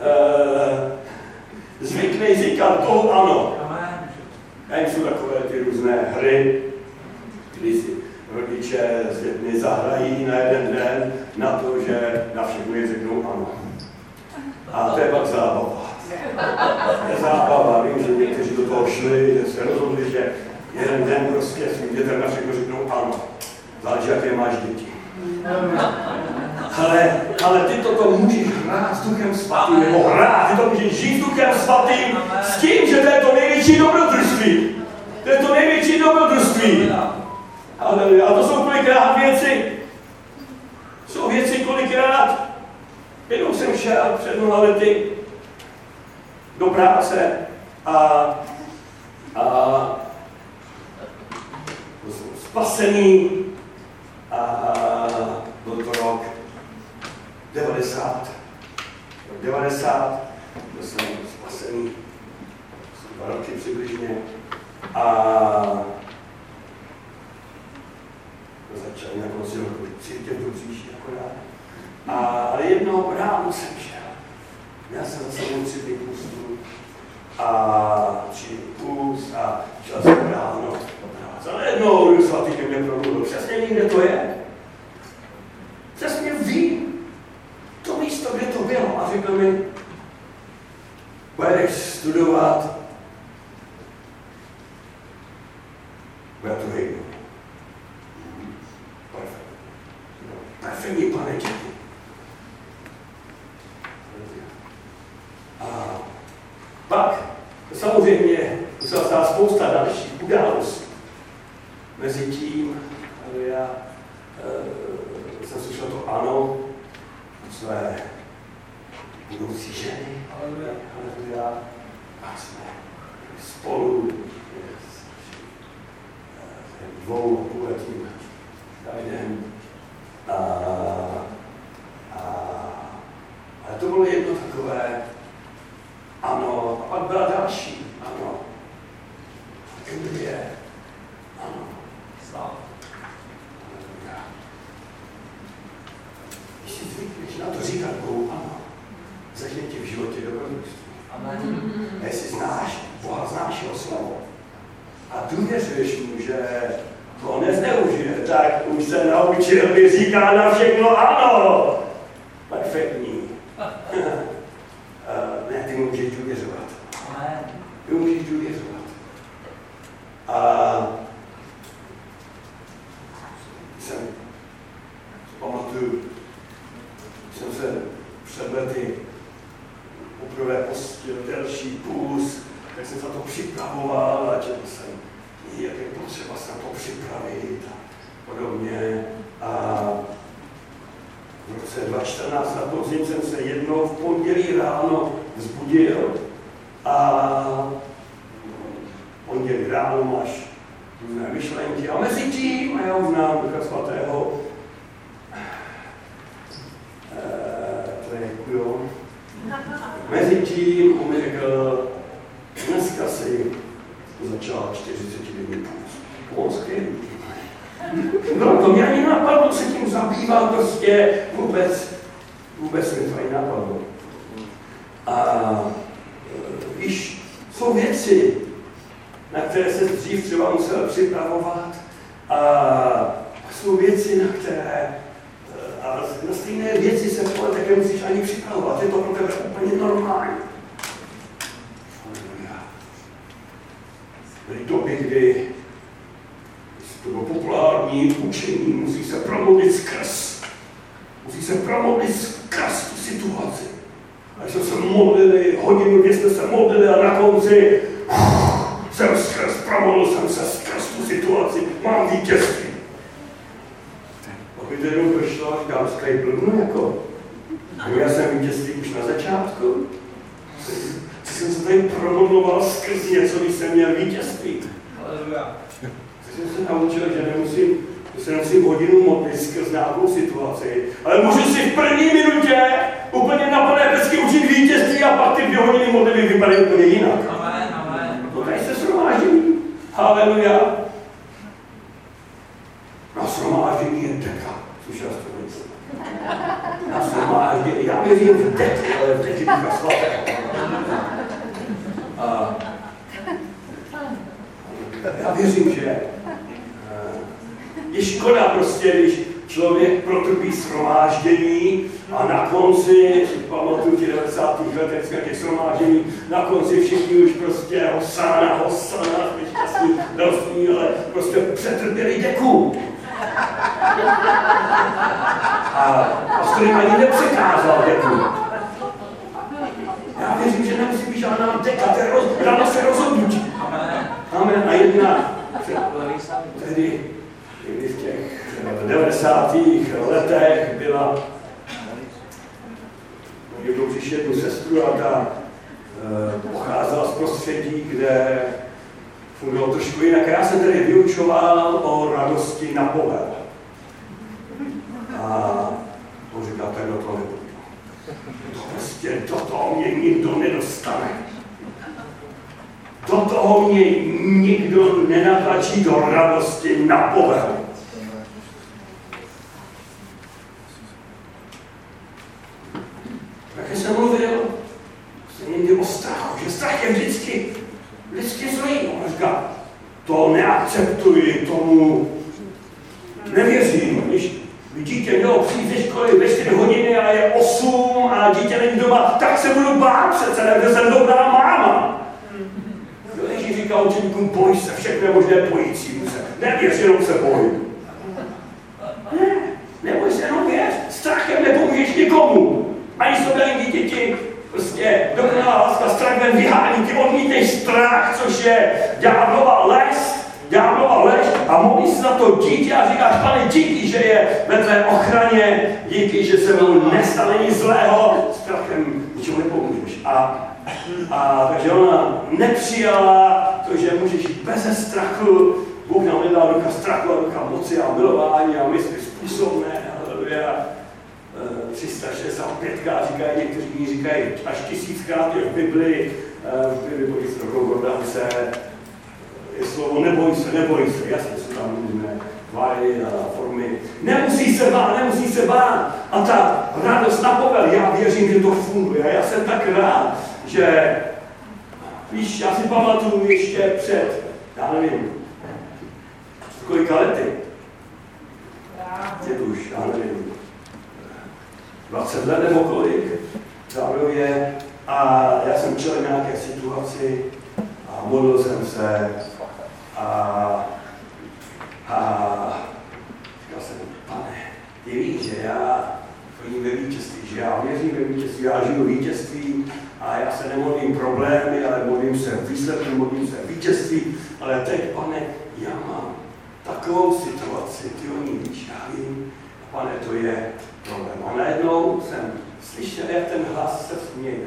zvyklý říkat Bohu ano. A jsou takové ty různé hry, kdy si rodiče s dětmi zahrají na jeden den na to, že na všechno je řeknou ano. A to je pak zábava. To je zábava, vím, že někteří do toho šli, že se rozhodli, že jeden den prostě svým dětem na všechno řeknou ano. Záleží, jaké máš děti. Ale ty toto můžeš hrát s Duchem svatým, nebo hrát, ty to můžeš žít s Duchem svatým, s tím, že to je to největší dobrodružství. To je to největší dobrodružství. A to jsou kolikrát věci, kolikrát, jednou jsem šel před mnoha lety do práce a spasený a byl to rok 90, byl jsem spasený, 2 roky přibližně a začal na konci roku církev do příští akorát. Ale jednoho ráno jsem šel, já jsem za sebou 3 dny pustů a 3 půst a šel jsem ráno do práce. Ale jednou Duch svatý ke mně promluvil, přesně vím, kde to je. Přesně vím to místo, kde to bylo a řekl mi, budeš studovat, bude to hejdu. Perfektní planetě. A pak samozřejmě musela stát spousta dalších událostí. Mezi tím, já jsem slyšel to ano své budoucí ženy. Haleluja. A jsme spolu s 2,5letým Davidem. Ale to bylo jedno takové ano. A pak byla další ano. Anglie. Ano. Sláva. Když si zvykneš na to říkat Bohu ano, začne ti v životě dobrodružství. A jestli znáš Boha, znáš jeho slovo a důvěřuješ mu, že to nezneužije, tak už se naučil, by říká na všechno ano. Perfektní. Ne, ty mu můžeš důvěřovat. Ty mu můžeš důvěřovat. A jsem pamatuju, jsem se před lety poprvé postil delší půst, tak jsem se to připravoval a četl jsem jak je potřeba se na to připravit a podobně. A v roce 2014 na podzim jsem se jednou v pondělí ráno vzbudil a pondělí ráno máš různé myšlenky a mezi tím, a já už znám Ducha Svatého, mezi tím on mi řekl, dneska si začal 40-denní půst. Bylo to mě ani napadlo se tím zabývat, prostě vůbec mi to ani napadlo. A víš, jsou věci, na které se dřív třeba musel připravovat a jsou věci, na které a na stejné věci se tohle také musíš ani připravovat. Je to pro tebe úplně normální. Byly doby, kdy to bylo populární učení, musí se promluvit skrz. Musí se promluvit skrz tu situaci. A jsme se modlili, hodinu, kdy jsme se modlili a na konci jsem skrz, promluvil jsem se skrz tu situaci, mám vítězství. Pokud to jednou došlo, říkám, no jako, já jsem vítězství už na začátku. Jsem se tady promluvil skrz něco, když jsem měl vítězství. Jsem se naučil, že nemusím hodinu modlit skrz nějakou situaci, ale můžu si v první minutě úplně na plné pesky učit vítězství a pak ty 2 hodiny modlitby vypadají úplně jinak. Amen. No tady se shromáždění. Haleluja. Na shromáždění je deka. Slyšel jsi to něco? Na shromáždění. Já věřím v deky, ale v deky Ducha Svatého. Já věřím, že je škoda prostě, když člověk protrpí shromáždění a na konci, si pamatuju těch 90. letech na těch shromáždění, na konci všichni už prostě hosana, jsme šťastní, další, ale prostě přetrpěli deku. A pastor jim ani nepřekázal deku. Já věřím, že nemusí být žádná deka, to je dalo se rozhodnutí. Amen. A jedna, tehdy v těch 90. letech byla, někdo přišel jednu sestru a ta pocházela z prostředí, kde fungovalo trošku jinak. Já jsem tady vyučoval o radosti na povel. A on říkal, tak do toho nebudu. Prostě do toho mě nikdo nedostane. Do toho mě nikdo nenatlačí do radosti na povel. Také jsem mluvil někdy o strachu, že strach je vždycky zlý. On říká, to neakceptuji, tomu nevěřím. Když dítě mělo přijít ze školy ve 4 hodiny a je 8 a dítě není doma, tak se budu bát přece, protože jsem dobrá máma. Ježíš říká učeníkům, boj se, všechno je možné bojícím se. Nevěř, jenom se boj. Ne, neboj se, jenom věř. Strachem nepomůžeš nikomu. Ani sobě, ani dítěti. Prostě dokonalá láska, strach ven vyhání, ty odmítej strach, což je ďáblova lež a modlíš se na to dítě a říkáš, Pane, díky, že je ve tvé ochraně, díky, že se mnou nestane nic zlého, strachem ničemu nepomůžeš. A takže ona nepřijala to, že můžeš jít beze strachu, Bůh nám nedal ducha strachu a ducha moci a milování a mysli způsobné, haleluja. 365krát říkají, někteří říkají až 1000krát je v Biblii, bojí se Concordance, je slovo neboj se, jasně jsou tam různé tvary a formy. Nemusí se bát. A ta radost na povel, já věřím, že to funguje. A já jsem tak rád, že, víš, já si pamatuju ještě před, já nevím, kolika lety. Je to už, já nevím, 20 let nebo kolik, zároveň a já jsem čelil nějaké situaci a modlil jsem se a říkal jsem, Pane, ty víš, že já chodím ve vítězství, že já věřím ve vítězství, já žiju vítězství A já se nemodlím problémy, ale modlím se výsledky, modlím se vítězství. Ale teď, Pane, já mám takovou situaci, ty o ní víš, já vím, Pane, to je problém. A najednou jsem slyšel, jak ten hlas se směje.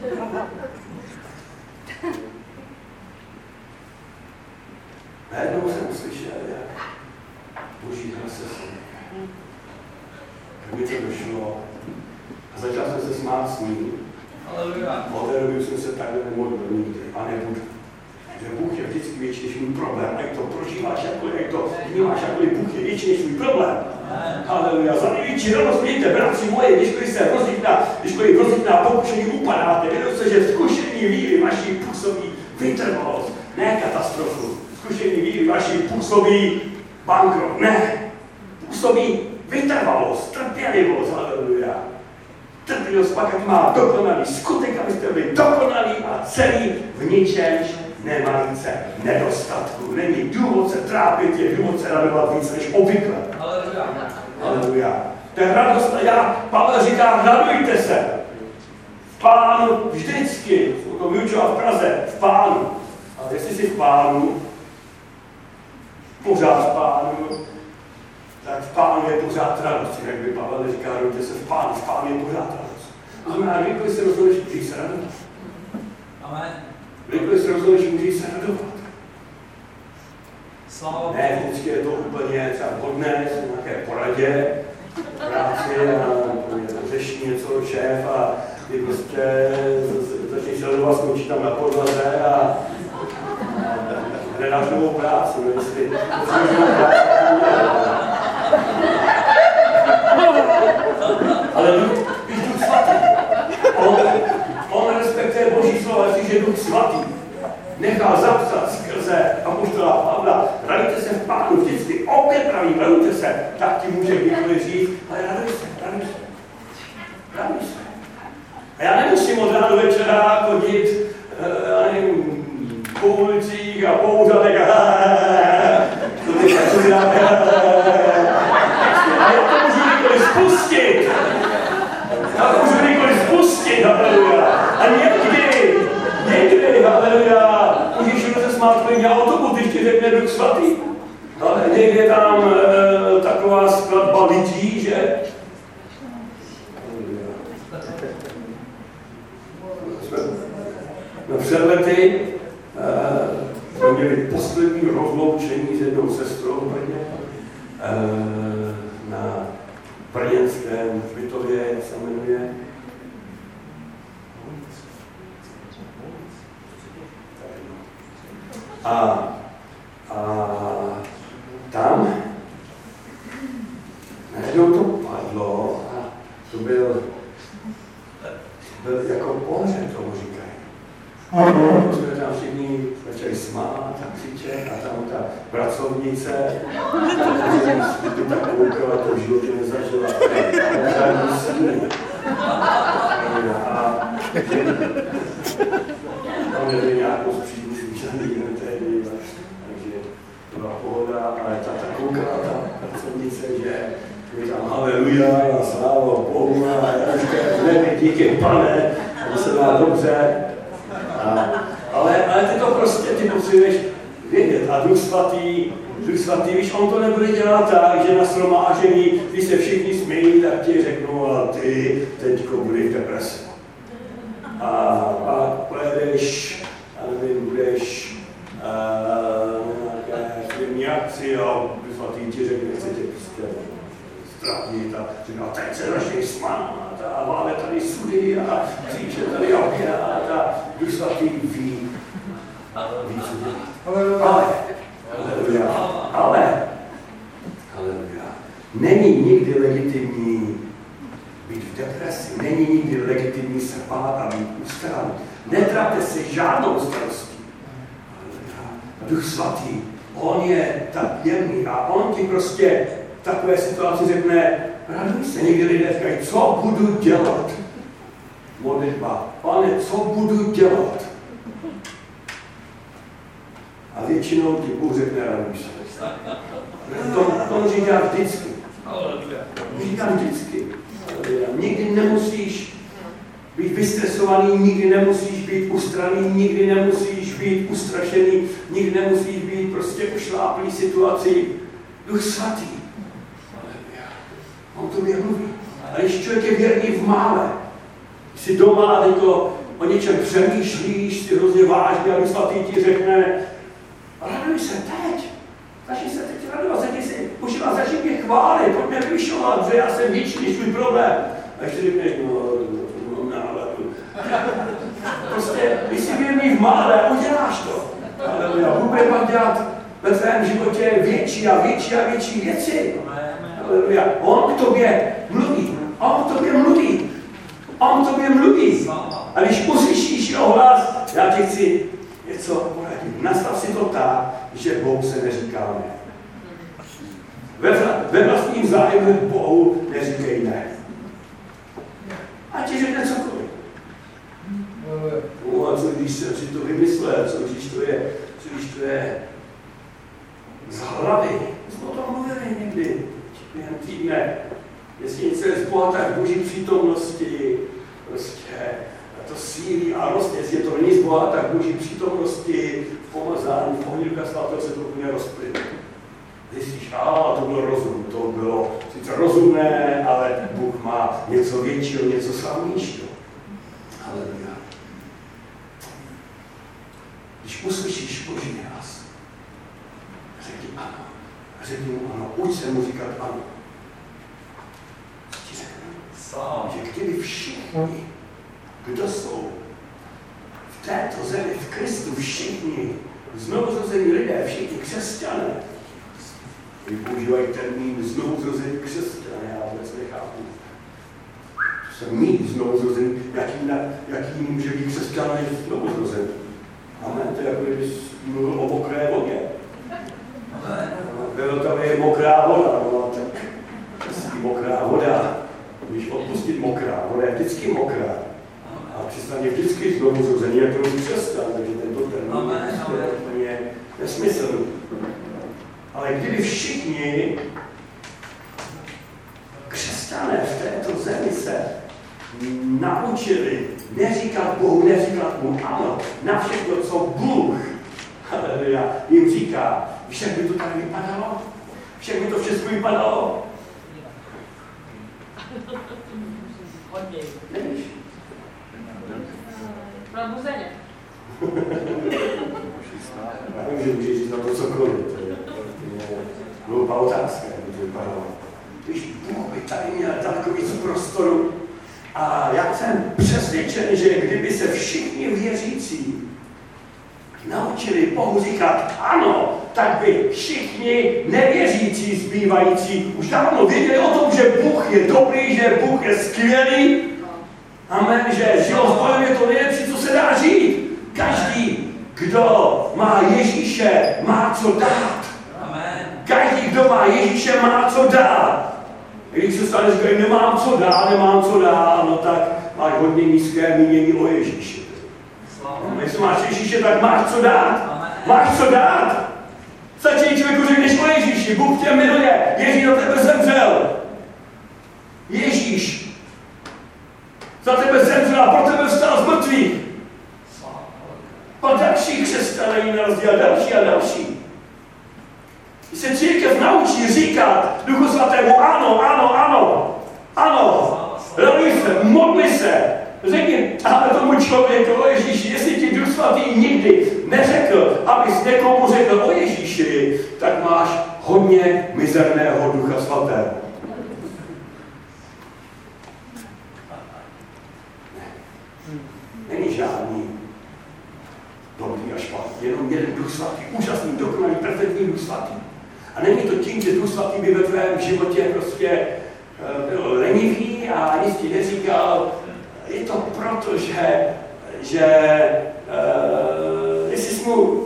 Najednou jsem slyšel, jak Boží hlas se směje. Tak mi to došlo a začal jsem se smát s ním. Od té doby jsem se takhle nemodlil nikdy a nebudu. Že Bůh je vždycky větší než můj problém. A jak to prožíváš, jak to vnímáš, jakkoliv Bůh je větší než můj problém. Haleluja. Za největší radost mějte, bratři moje, když se rozlítná pokušení upadáte. Věděl se, že zkušení víry vaší působí vytrvalost, ne katastrofu. Zkušení víry vaší působí bankrot, ne. Působí vytrvalost, trpělivost, haleluja. Trpělivost pak, jak má dokonalý skutek, abyste byli dokonalí a celý v ničemž nemajíce nedostatku. Není důvod se trápit, je důvod se radovat víc než obvykle. Haleluja. To je radost a Pavel říká, radujte se. V Pánu vždycky, to vyučoval v Praze, v Pánu. Ale jestli jsi v Pánu, pořád v Pánu, tak v Pánu je pořád radost. Jak by Pavel říká, radujte se v Pánu je pořád radost. To znamená, kdykoliv se rozhodneš, můžeš se radovat. Amen. Kdykoliv se rozhodneš, můžeš se radovat. Sláva. Ne, vždycky je to úplně třeba hodné, jsou nějaké poradě, práci a řeší něco šéf a ty prostě začneš sledovat, skončí tam na podlaze a hledáš novou práci, no jestli potřebuješ novou práci. Ale víš, Duch Svatý, on respektuje Boží slova, jestliže Duch Svatý nechal zapsat skrze apoštola Pavla, radujte se v Pánu, vždycky opět pravý, radujte se, tak ti může kdykoliv říct, ale raduj se. A já nemusím od rána do večera chodit, po ulicích a po úřadech to teď tak děláme. A já to můžu kdykoliv spustit. A někdy, haleluja, můžeš jenom se smát, když já autobus, když ti řekne Duch Svatý. Ale někdy je tam taková skladba lidí, že? Před lety jsme měli poslední rozloučení s jednou sestrou v Brně na brněnském hřbitově, jak se jmenuje. A tam najednou to padlo a to byl jako pohřeb, tomu říkají. Jsme tam všichni začali smát a křičet a tam ta pracovnice tak koukala, to v životě nezažila. A tam měli nějakou takže to byla pohoda, ale ta koukala ta pracovnice, že mi tam haleluja, sláva Bohu, a já říkám, díky Pane, a to se dá dobře. Ale ty to prostě, ty potřebuješ vědět. A Duch Svatý, víš, on to nebude dělat tak, že na shromážení, když se všichni smějí, tak ti řeknou, a ty teďko budeš v depresi. A pojedeš, a nevím, budeš nějaké firmní akci a Duch Svatý ti řekne, chce tě prostě ztratit a říká, teď se začneš smát a máme tady sudy a kříče tady opět a Duch Svatý ví, co dělá. Ale, není nikdy legitimní být v depresi, není nikdy legitimní se bát a být ústraný. Netrápte se žádnou starostí. Duch Svatý, on je tak jemný a on ti prostě v takové situaci řekne, raduj se, někdy lidé říkají, co budu dělat? Modlitba, Pane, co budu dělat? A většinou ti Bůh řekne, raduj se. To říká vždycky. Říká vždycky. Nikdy nemusíš Být vystresovaný, nikdy nemusíš být ustraný, nikdy nemusíš být ustrašený, nikdy nemusíš být prostě ušláplý situaci. Duch Svatý. On tobě mluví. A když člověk je věrný v mále, jsi doma a teďko o něčem přemýšlíš, si hrozně vážně a Duch Svatý ti řekne, raduj se teď. Začni se teď radovat, začni mě chválit, pojď mě vyšovat, že já jsem větší než tvůj problém. A ještě řekneš, mám náladu. Prostě, když jsi věrný v mále, uděláš to. Aleluja. Bůh bude pak dělat ve tvém životě větší a větší a větší věci. Aleluja. On k tobě mluví. On k tobě mluví. On k tobě mluví. A když uslyšíš jeho hlas, já ti chci něco poradit. Nastav si to tak, že Bohu se neříkáme. Ve vlastním zájmu Bohu neříkej ne. A ti řekne cokoliv. A co když si to vymyslel, co když to je z hlavy. Jsme o tom mluvili někdy během týdne. Jestli něco je z Boha, tak Boží přítomnosti, prostě to sílí a roste. Jestli je to není z Boha, tak Boží přítomnosti, v pomazání, v ohni Ducha Svatého se to úplně rozplyne. Zjistíš, to bylo rozum, to bylo sice rozumné, ale Bůh má něco většího, něco slavnějšího. Haleluja. Když uslyšíš Boží hlas, řekni ano. Řekni mu ano, uč se mu říkat ano. Ti řeknu, že kdyby všichni, kdo jsou v této zemi, v Kristu, všichni znovuzrození lidé, všichni křesťané, když používají termín znovuzrození křesťané, já vůbec nechápu. To se mít znovuzrození, jaký může být křesťan než znovuzrození. Amen, to je jako kdybys mluvil o mokré vodě. Tam je mokrá voda, no, tak mokrá voda, když odpustit mokrá voda je vždycky mokrá. A přesně je vždycky znovuzrození, jak to musí křesťan, takže tento termín je úplně nesmyslný. Ale kdyby všichni křesťané v této zemi se naučili neříkat Bohu, neříkat mu ano, na všechno, co Bůh jim říká, víš, jak by to tak vypadalo? Víš, jak by to všechno vypadalo? Nevíš? Probuzeně. Já vím, že můžeš říct na to cokoliv. To je hloupá otázka, jak by to vypadalo. Víš, Bůh by tady měl daleko víc prostoru. A já jsem přesvědčen, že kdyby se všichni věřící naučili Bohu říkat ano, tak by všichni nevěřící zbývající už dávno věděli o tom, že Bůh je dobrý, že Bůh je skvělý. Amen, že život s Bohem je to nejlepší, co se dá žít. Každý, kdo má Ježíše, má co dát. Každý, kdo má Ježíše, má co dát. Když se stane, říkají, nemám co dát, no tak máš hodně nízké mínění o Ježíši. Jestli máš Ježíše, tak máš co dát. Máš co dát. Stačí člověku řekneš o Ježíši, Bůh tě miluje, Ježíš za tebe zemřel. Ježíš za tebe zemřel a pro tebe vstal z mrtvých. A další křesťané jiní narazí a další a další. Když se církev naučí říkat Duchu Svatému ano, ano, ano, ano, raduj se, modli se, řekni tomu člověku o Ježíši, jestli ti Duch Svatý nikdy neřekl, abys někomu řekl o Ježíši, tak máš hodně mizerného Ducha Svatého. Není žádný dobrý a špatný, jenom jeden Duch Svatý, úžasný, dokonalý, perfektní Duch Svatý. A není to tím, že Duch Svatý by ve tvém životě prostě byl lenivý a nic ti neříkal. Je to proto, že jestli jsi mu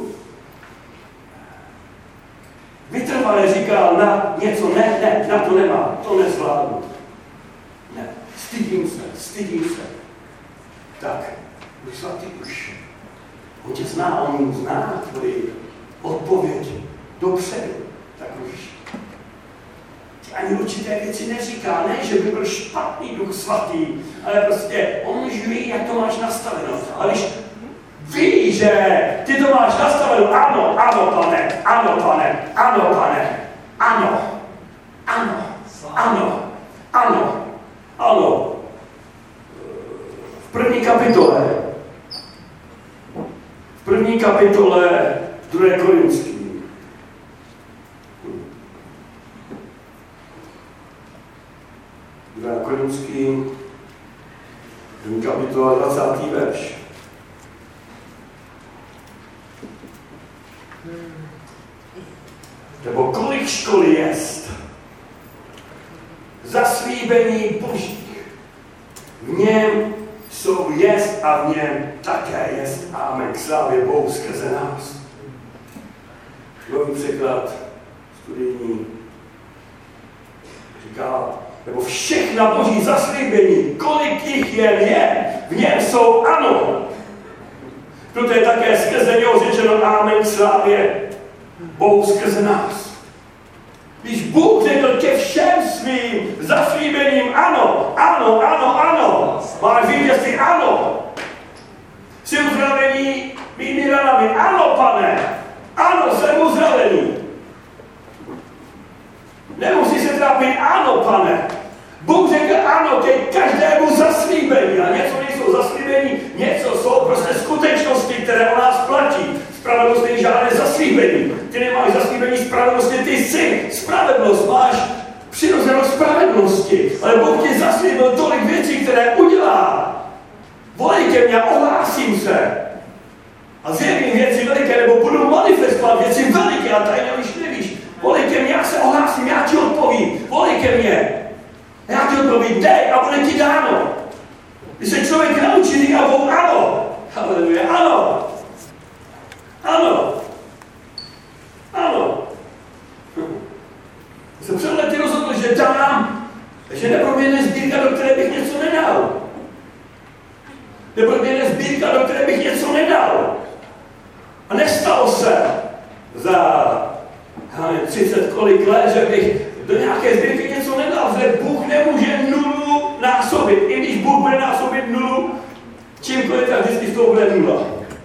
vytrvale říkal na něco, ne, na to nemám, to nezvládnu. Ne, stydím se. Tak, Duch Svatý už, on tě zná, on zná tvoji odpověď dopředu. Tak už ti ani určité věci neříká. Ne, že by byl špatný Duch Svatý, ale prostě on už ví, jak to máš nastaveno. A když ví, že ty to máš nastaveno, ano, ano, pane, ano, pane, ano, pane, ano, ano, ano, ano, ano. V první kapitole 2. Korinský. 2. Korinský, 2. kapitola 20. verš. Nebo kolik školy jest zaslíbení Božích. V něm jsou jest a v něm také jest. Amen. K slávě Bohu skrze nás. Nový překlad studijní říká, nebo všechna Boží zaslíbení, kolik jich jen je, v něm jsou ano. Proto je také skrze něho řečeno amen k slávě Bohu skrze nás. Když Bůh řekl ke všem svým zaslíbením ano, ano, ano, ano, máš vítězství ano. Jsi uzdravený mými ranami, ano, pane, ano, jsem uzdravený. Nemusí se trápit, ano, pane. Bůh řekl ano ke každému zaslíbení. A něco nejsou zaslíbení, něco jsou prostě skutečnosti, které o nás platí. Spravedlnost není žádné zaslíbení. Ty nemáš zaslíbení spravedlnosti, ty jsi spravedlnost, máš přirozenost spravedlnosti. Ale Bůh ti zaslíbil tolik věcí, které udělá. Volej ke mně, ohlásím se. A zjevím věci veliké, nebo budu manifestovat věci veliké a tady nevíš. Volej ke mně, já se ohlásím, já ti odpovím. Volej ke mně. Já ti odpovím, dej a bude ti dáno. Když se člověk naučí říkat Bohu ano. Haleluja, ano. Ano. Ano. Jsem před lety rozhodl, že dám, že neproběhne sbírka, do které bych něco nedal. Neproběhne sbírka, do které bych něco nedal. A nestalo se za 30 kolik let, že bych do nějaké sbírky něco nedal, že Bůh nemůže nulu násobit. I když Bůh bude násobit nulu, čímkoliv, tak vždycky z toho bude nula.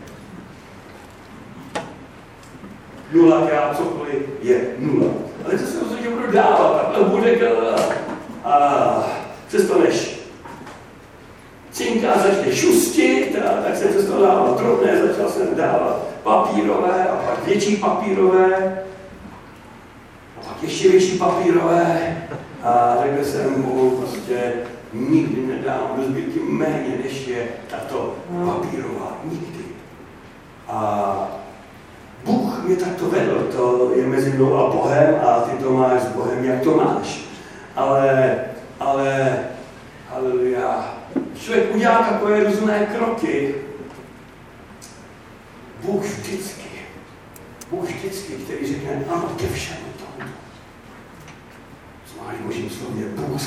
Nula krát cokoliv je nula. Ale to se rozhodně budu dávat. A Bůh řekl, přestaneš cinka, začne šustit, tak jsem přestal dávat drobné, začal jsem dávat papírové a pak větší papírové a pak ještě větší papírové a řekl jsem Bohu, prostě nikdy nedám do sbírky méně, než je tato papírová. Nikdy. A Bůh mě takto vedl, to je mezi mnou a Bohem a ty to máš s Bohem, jak to máš. Ale, haleluja, člověk udělá takové různé kroky. Bůh vždycky, který řekne ano ke všemu tomu. Zmáš v Božím slově,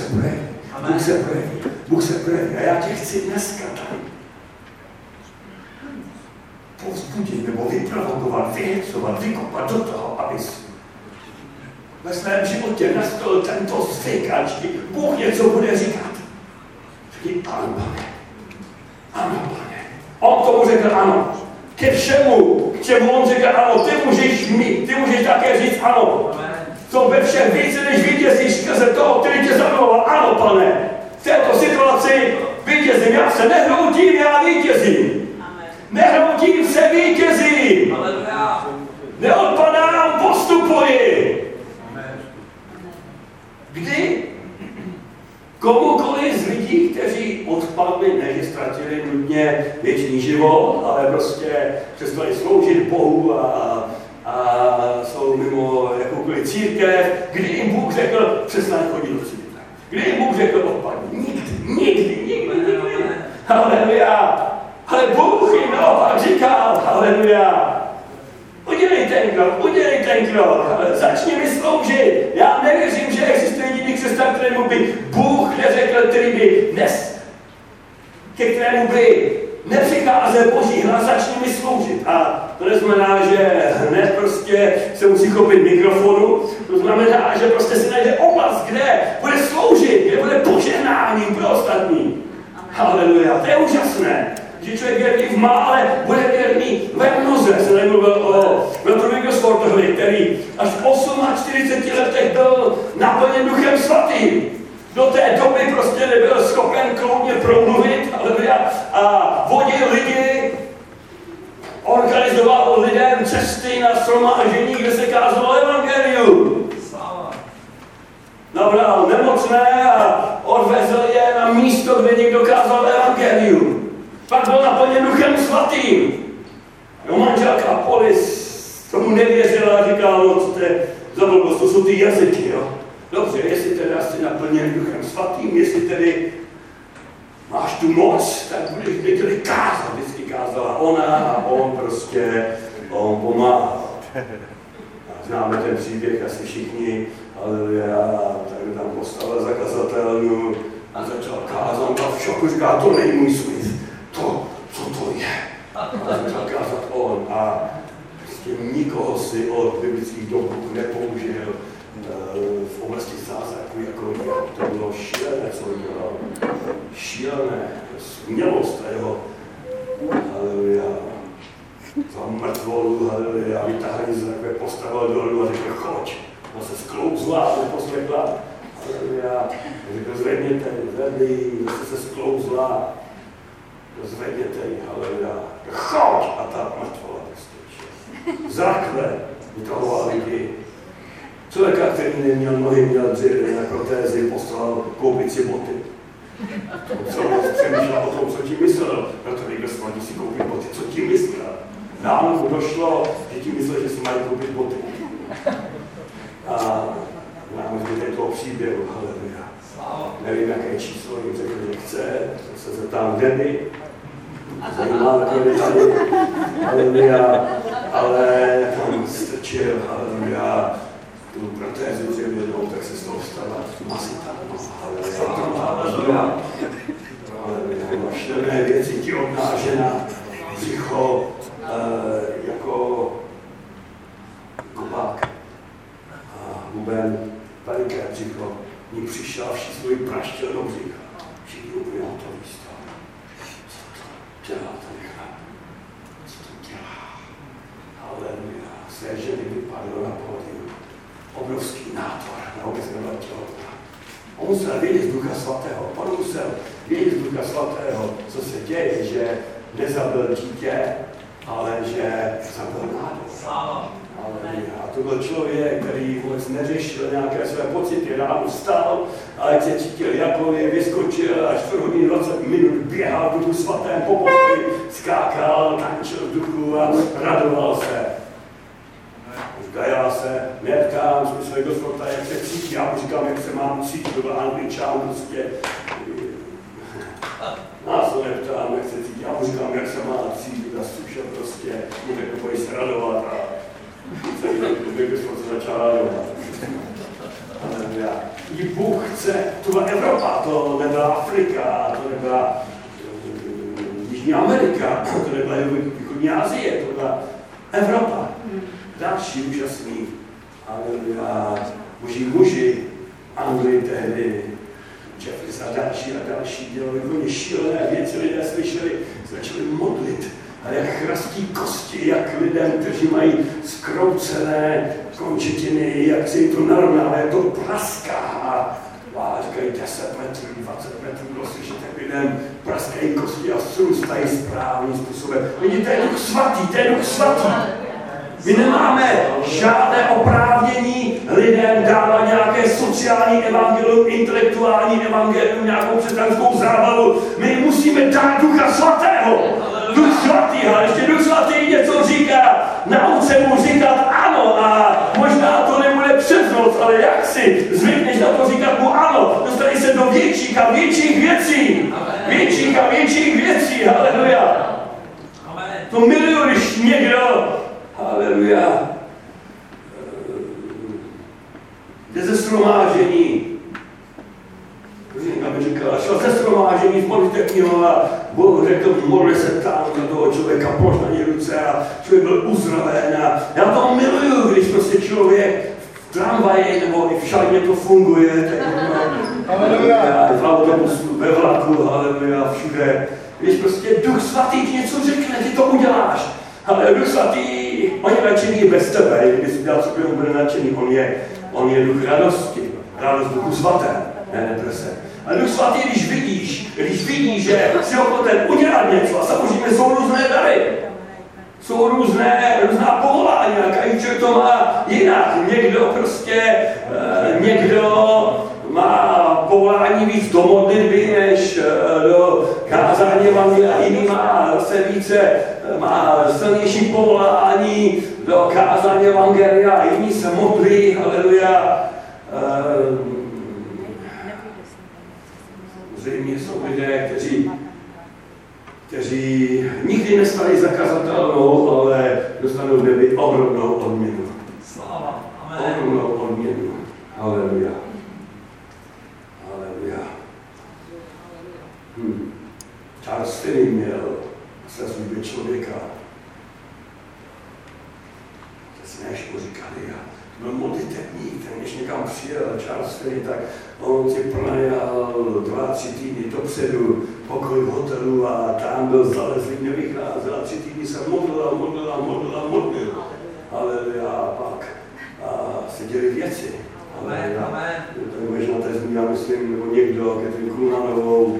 Bůh se projeví. A já tě chci dneska tady povzbudit, nebo vyprovokovat, vyhecovat, vykopat do toho, abys ve svém životě nastavil tento zvyk, ať ti Bůh něco bude říkat. Řekni, ano, pane. Ano, pane. On tomu řekl ano. Ke všemu, k čemu on řekl ano, ty můžeš také říct ano. Co ve všem více, než vítězíš skrze toho, který tě zamiloval. Ano, pane. V této situaci vítězím, já se nehroutím, já vítězím. Nehroutím se, vítězím. Neodpadám, postupuji. Kdy komukoliv z lidí, kteří odpadli, ne že ztratili nutně věčný život, ale prostě přestali sloužit Bohu a jsou mimo jakoukoliv církev, kdy jim Bůh řekl, přestaň chodit do církve. Kdy jim Bůh řekl, odpadni. Nikdy. Haleluja. Ale Bůh jim naopak říkal, haleluja. Udělej ten krok, začni mi sloužit. Já nevěřím, že existuje jediný křesťan, kterému by Bůh neřekl, ke kterému by nepřicházel Boží hlas, začni mi sloužit. A to neznamená, že hned prostě se musí chopit mikrofonu. To znamená, že prostě si najde oblast, kde bude sloužit, kde bude požehnáním pro ostatní. Haleluja, to je úžasné. Že člověk věrný v mále, bude věrný ve mnoze. Se nemluvil o Wilfredu Sportovi, který až v 48 letech byl naplněn Duchem Svatým. Do té doby prostě nebyl schopen kloudně promluvit, a vodil lidi, organizoval lidem cesty na shromáždění, kde se kázalo evangelium. Nabral nemocné a odvezl je na místo, kde někdo kázal evangelium. Pak byl naplněn Duchem Svatým. No, manželka Polis tomu nevěřila a říkala, no co to je za blbost, to jsou ty jazyky, jo. Dobře, jestli teda jsi naplněn Duchem Svatým, jestli tedy máš tu moc, tak budeš někdy kázat. Vždycky kázala ona a on pomáhal. Známe ten příběh asi všichni, ale já tak tam postavil zakazatelnu a začal kázat a v šoku říká, to není můj smysl. Co to je? A začal kázat on a prostě nikoho si od biblických dobů nepoužil v oblasti zázraku jako to bylo šílené, co dělal. Šílené, smělost a jeho haleluja, za mrtvolu, haleluja, vytáhli z takové postavil dolů a řekl, choď. A se sklouzla, neposlechla, haleluja, řekl, zvedněte, zvedli, se sklouzla, zvedněte ji, haleluja, choď! A ta mrtvola prostě. Zrakle vytahoval lidi. Člověka, který neměl nohy, měl dřevěné na protézy, poslal koupit si boty. Co přemýšlel o tom, co tím myslel. Proto někdo sladí si koupit boty. Co tím myslel? Ráno mu došlo, že tím myslel, že si mají koupit boty. A máme zbytek toho příběhu, haleluja. Nevím, jaké číslo jim řekl, že chce, se zeptám, kde by. Zajímá takové detaily, haleluja, ale tam strčil, haleluja, tu protézu dřevěnou, tak se z toho stala masita, haleluja, štěné věci ti obnážena, břicho jako kopák a huben, veliké břicho, ní přišel a všichni svoji praštěl do břicha, všichni úplně hotový z toho. Dělá to nechat. Co to dělá? Haleluja. Své ženy vypadlo na pódium. Obrovský nádor na obě tělotna. On musel vědět z Ducha Svatého. On musel vědět z Ducha Svatého, co se děje, že nezabil dítě, ale že zabil nádor. A to byl člověk, který vůbec neřešil nějaké své pocity. Ráno vstal, ale se cítil jakově, vyskočil a 4 hodiny 20 minut běhal v Duchu Svatém po pokoji, skákal, tančil v duchu a radoval se. Já se neptám, jsme se do svatá, jak se cítí, já mu říkám, jak se mám cítit, to byl Angličán prostě. Já se neptám, jak se cítí, já mu říkám, jak se má cítit a slušel prostě, mu řekl, pojď se radovat a celý den se začal radovat. I Bůh chce, to byla Evropa, to nebyla Afrika, to nebyla Jižní Amerika, to nebyla východní Asie, to byla Evropa. Další úžasný, ale muži, Anglii tehdy, Jeffries a další dělali úplně šílené věci, lidé slyšeli, začali modlit. A jak chrastí kosti, jak lidem, kteří mají zkroucené končetiny, jak se jim to narovnává, jak to praská. A říkají 10 metrů, 20 metrů, kdo slyší, tak lidem praskají kosti a srůstají správným způsobem. Vidíte, to je Duch Svatý, to je Duch Svatý. My nemáme žádné oprávnění lidem dávat nějaké sociální evangelium, intelektuální evangelium, nějakou křesťanskou zábavu. My musíme dát Ducha Svatého. Duch Svatý, ale ještě Duch Svatý něco říká. Nauč se mu říkat ano a možná to nebude přes noc, ale jak si zvykneš na to říkat mu ano, dostaneš se do větších a větších věcí. Větších a větších věcí, haleluja. To miluju, když někdo, haleluja, jde ze shromáždění. Aby říkala, šel ze shromáždění z modlitevního a Bůh řekl, modli se tam na toho člověka, polož na něj ruce a člověk byl uzdraven a já to miluju, tramvaji, nebo i všade to funguje. Haleluja. V autobusu, ve vlaku, haleluja, všude. Když prostě Duch Svatý ti něco řekne, ty to uděláš. Ale Duch Svatý, on je nadšený bez tebe, když si dělal cokoliv, on bude nadšený, on je duch radosti, radost Duchu Svaté, ne deprese. A Duch Svatý, když vidíš, že si ochoten udělat něco, a samozřejmě jsou různé dary, jsou různá povolání, a každý člověk to má jinak. Někdo má povolání víc do modlitby, než do kázání evangelia, jiný má silnější povolání do kázání evangelia, jiní se modlí, haleluja. Zřejmě jsou lidé, kteří nikdy nestali zakazatelnou, ale dostanou v nebi ohromnou odměnu. Sláva. Amen. Ohromnou odměnu. Haleluja. Haleluja. Charles Finney měl se službě člověka. To si než mu říkali, byl modlitebník, ten než někam přijel Charles Finney, tak on si pronajal 2-3 týdny dopředu pokoj v hotelu a tam byl zalezlý, nevycházel a 3 týdny se modlil. Haleluja, a pak se děli věci. Haleluja. To je možná teď já myslím, nebo někdo, Katrin Kulnanovou,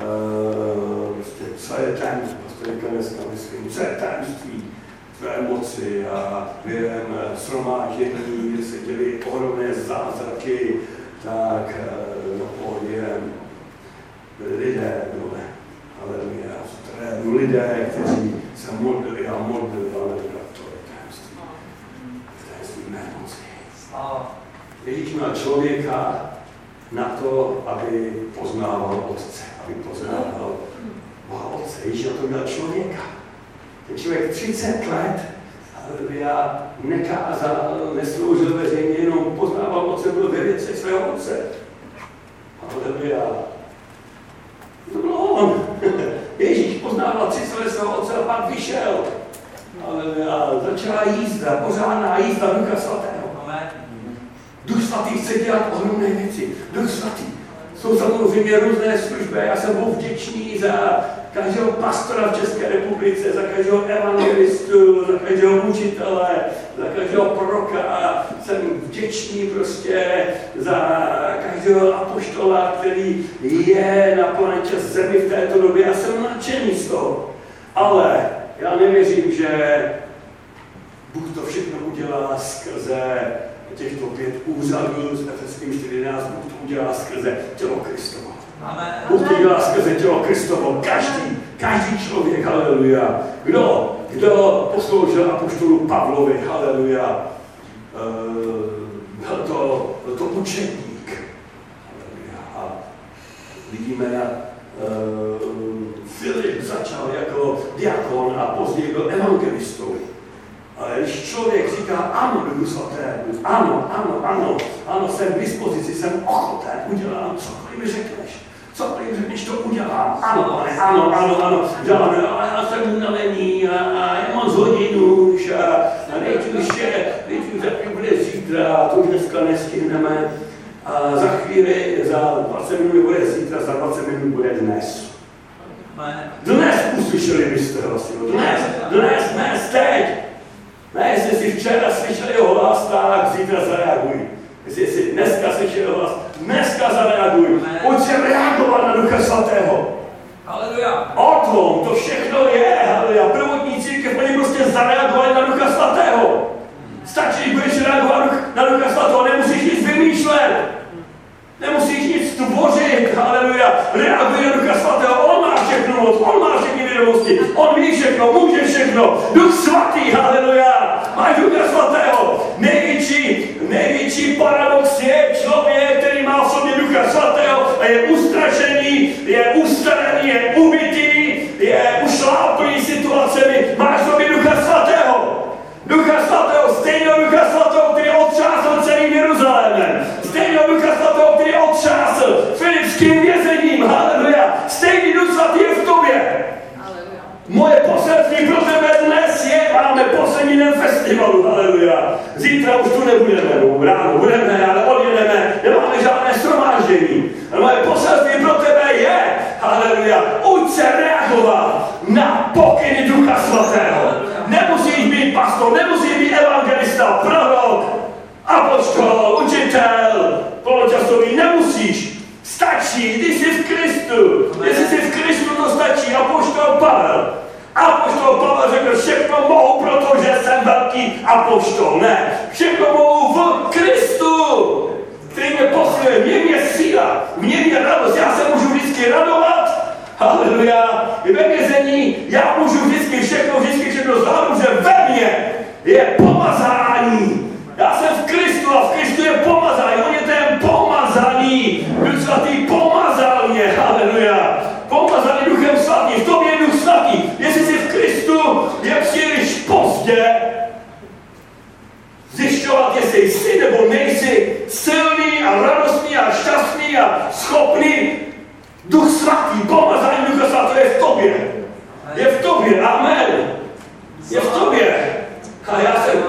prostě co je tajemství, pastorka dneska myslím, co je tajemství tvé moci a během shromáždění, kde se děli ohromné zázraky, tak během lidé dole, haleluja, v terénu lidé, kteří se modlili, ale to je tajemství mé moci. Ježíš měl člověka na to, aby poznával Otce, aby poznával Otce. Ježíš na to měl člověka. Ten člověk 30 let, haleluja, nekázal, nesloužil veřejně, jenom poznával Otce, byl ve věci svého Otce. Haleluja. To byl on. Ježíš poznával 30 let svého Otce a pak vyšel. Haleluja. Začala jízda, pořádná jízda Ducha Svatého. Duch Svatý chce dělat ohromné věci. Duch Svatý. Jsou samozřejmě různé služby. Já jsem byl vděčný za každého pastora v České republice, za každého evangelistu, za každého učitele, za každého proroka. Jsem vděčný prostě za každého apoštola, který je na planetě Zemi v této době. Já jsem nadšený z toho. Ale já nevěřím, že Bůh to všechno udělá skrze těchto 5 úřadů s Efeským 4.11, Bůh to udělá skrze tělo Kristovo. Bůh to udělá skrze tělo Kristovo. Každý člověk, haleluja. Kdo posloužil apoštolu Pavlovi, haleluja. Byl to učedník. Haleluja. A vidíme, Filip začal jako diakon a později byl evangelistou. Ale když člověk říká ano Duchu Svatému, ano, jsem k dispozici, jsem ochoten, udělám cokoliv mi řekneš, to udělám. Ano, já jsem unavený a já mám z hodinu už a teď už bude zítra, to už dneska nestihneme. A za chvíli, za 20 minut bude zítra, za 20 minut bude dnes. Dnes uslyšeli byste hlasy, dnes, teď. Ne, jestli jsi včera slyšel jeho hlas, tak zítra zareaguj. Jestli jsi dneska slyšel jeho hlas, dneska zareaguj. Pojď se reagovat na Ducha Svatého. Haleluja. O tom to všechno je, haleluja. Prvotní církev oni prostě zareagovali na Ducha Svatého. Stačí, když budeš reagovat na Ducha Svatého, nemusíš nic vymýšlet. Nemusíš nic tvořit, haleluja. Reaguj na Ducha Svatého, on má všechno moc, on má všechny vědomosti, on ví všechno, může všechno. Duch Svatý, haleluja. Máš Ducha Svatého. Největší paradox je člověk, který má v sobě Ducha Svatého a je ustrašený, je ustaraný, je ubitý, je ušláplý situacemi. Máš v sobě Ducha Svatého. Ducha Svatého, stejného Ducha Svatého, který otřásl celým Jeruzalémem. Stejného Ducha Svatého, který otřásl filipským vězením. Haleluja. Stejný Duch Svatý je v tobě. Moje poselství pro tebe dnes je, máme poslední den festivalu, haleluja. haleluja. Zítra už tu nebudeme, ráno budeme, ale odjedeme, nemáme žádné shromáždění. Ale moje poselství pro tebe je, haleluja, uč se reagovat na pokyny Ducha Svatého. Nemusíš být pastor, nemusíš být evangelista, prorok, apoštol, učitel, poločasový, nemusíš. Stačí, když jsi v Kristu. Jestli jsi v Kristu, to stačí. Apoštol Pavel. Apoštol Pavel řekl, všechno mohu, protože jsem velký apoštol. Ne, všechno mohu v Kristu, který mě posiluje. V něm je síla, v něm je radost. Já se můžu vždycky radovat. Haleluja. I ve vězení já můžu vždycky všechno zvládnout, že ve mně je pomazání. Já jsem v Kristu a v Kristu je pomazání. On je ten pomazaný. Duch Svatý pomazal mě. Haleluja. Pomazaný Duchem Svatým. V tobě je Duch Svatý. Jestli jsi v Kristu, je příliš pozdě zjišťovat, jestli jsi nebo nejsi silný a radostný a šťastný a schopný. Duch Svatý, pomazání Ducha Svatého je v tobě. Je v tobě. Amen. Je v tobě. A já jsem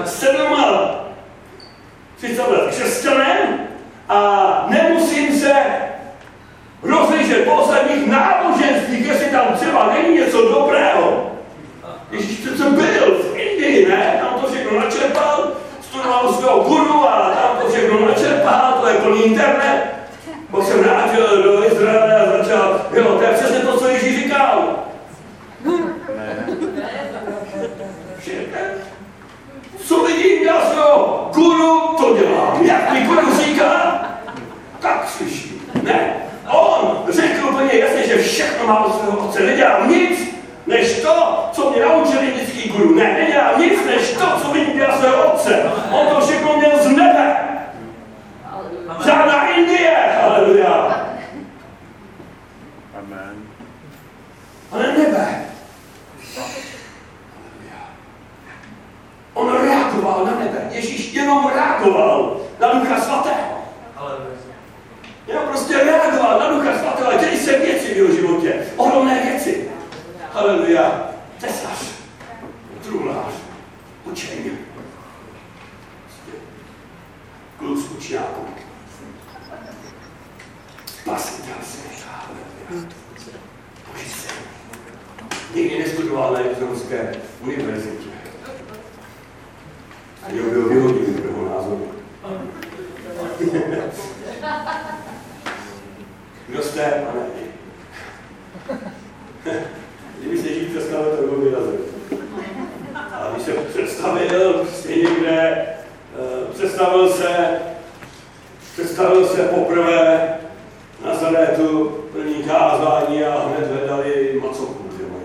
30 let křesťanem a nemusím se rozlišet po ostatních náboženstvích, jestli tam třeba není něco dobrého. Ježíš přece byl v Indii, ne? Tam to všechno načerpal, studoval svého guru a tam to všechno načerpal, to je plný internet. Pak jsem vrátil do Izraele a začal, jo, to je přesně to, co Ježíš říkal. Co vidím, já svého guru to dělám. Jak mi guru říká, tak slyším. Ne, on řekl úplně jasně, že všechno má od svého otce. Nedělám nic, než to, co mě naučil indický guru. Ne, nedělám nic, než to, co vidím dělá svého otce. On to všechno měl z nebe. Žádná Indie, haleluja. Amen. Ale nebe. On reagoval na nebe. Ježíš jenom reagoval na Ducha Svatého. Jenom prostě reagoval na Ducha Svatého. A děli se věci v jeho životě. Ohromné věci. Haleluja. Tesař. Truhlář. Učeň. Kluk z učňáků. Spasitel světa. Haleluja. Boží syn. Nikdy nestudoval na Jeruzalémské univerzitě. A jo, byl vyhodný pro jeho názoru. Kdo jste, pane? Kdyby se Ježíš představil, to byl vyrazil. A když se představil někde, představil se poprvé na Nazaretu, první kázání a hned hledali macoku, že mají.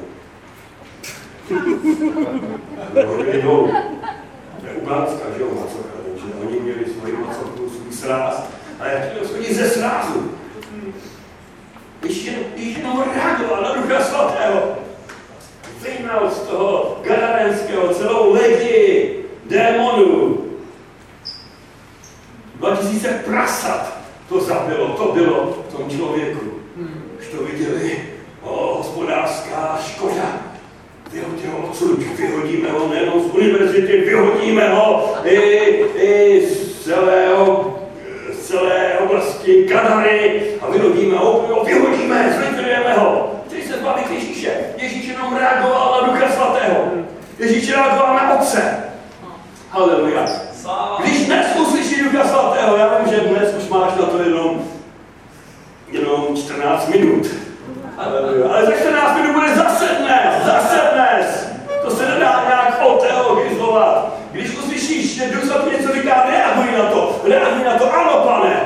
To je Uganska, že jo, macoka, takže oni měli svoji macoku, svůj sráz, a jak to chodí ze srázu. Když jenom reagoval na Ducha Svatého, vyhnal z toho Gadarenského celou legii démonů. 2000 prasat to zabilo, to bylo v tom člověku. Už to viděli, hospodářská škoda. Vyhodíme ho odsud, vyhodíme ho nejenom z univerzity, vyhodíme ho i z celé oblasti Gadary a vyhodíme ho, zlikvidujeme ho. Chtěli se zbavit Ježíše. Ježíš jenom reagoval na Ducha Svatého. Ježíš reagoval na Otce. Haleluja. Když dnes uslyší Ducha Svatého, já vím, že dnes už máš na to jenom 14 minut. Ale za 14 minut bude zase dnes. To se nedá nějak oteologizovat. Když uslyšíš, že Duch Svatý něco říká, reaguj na to, ano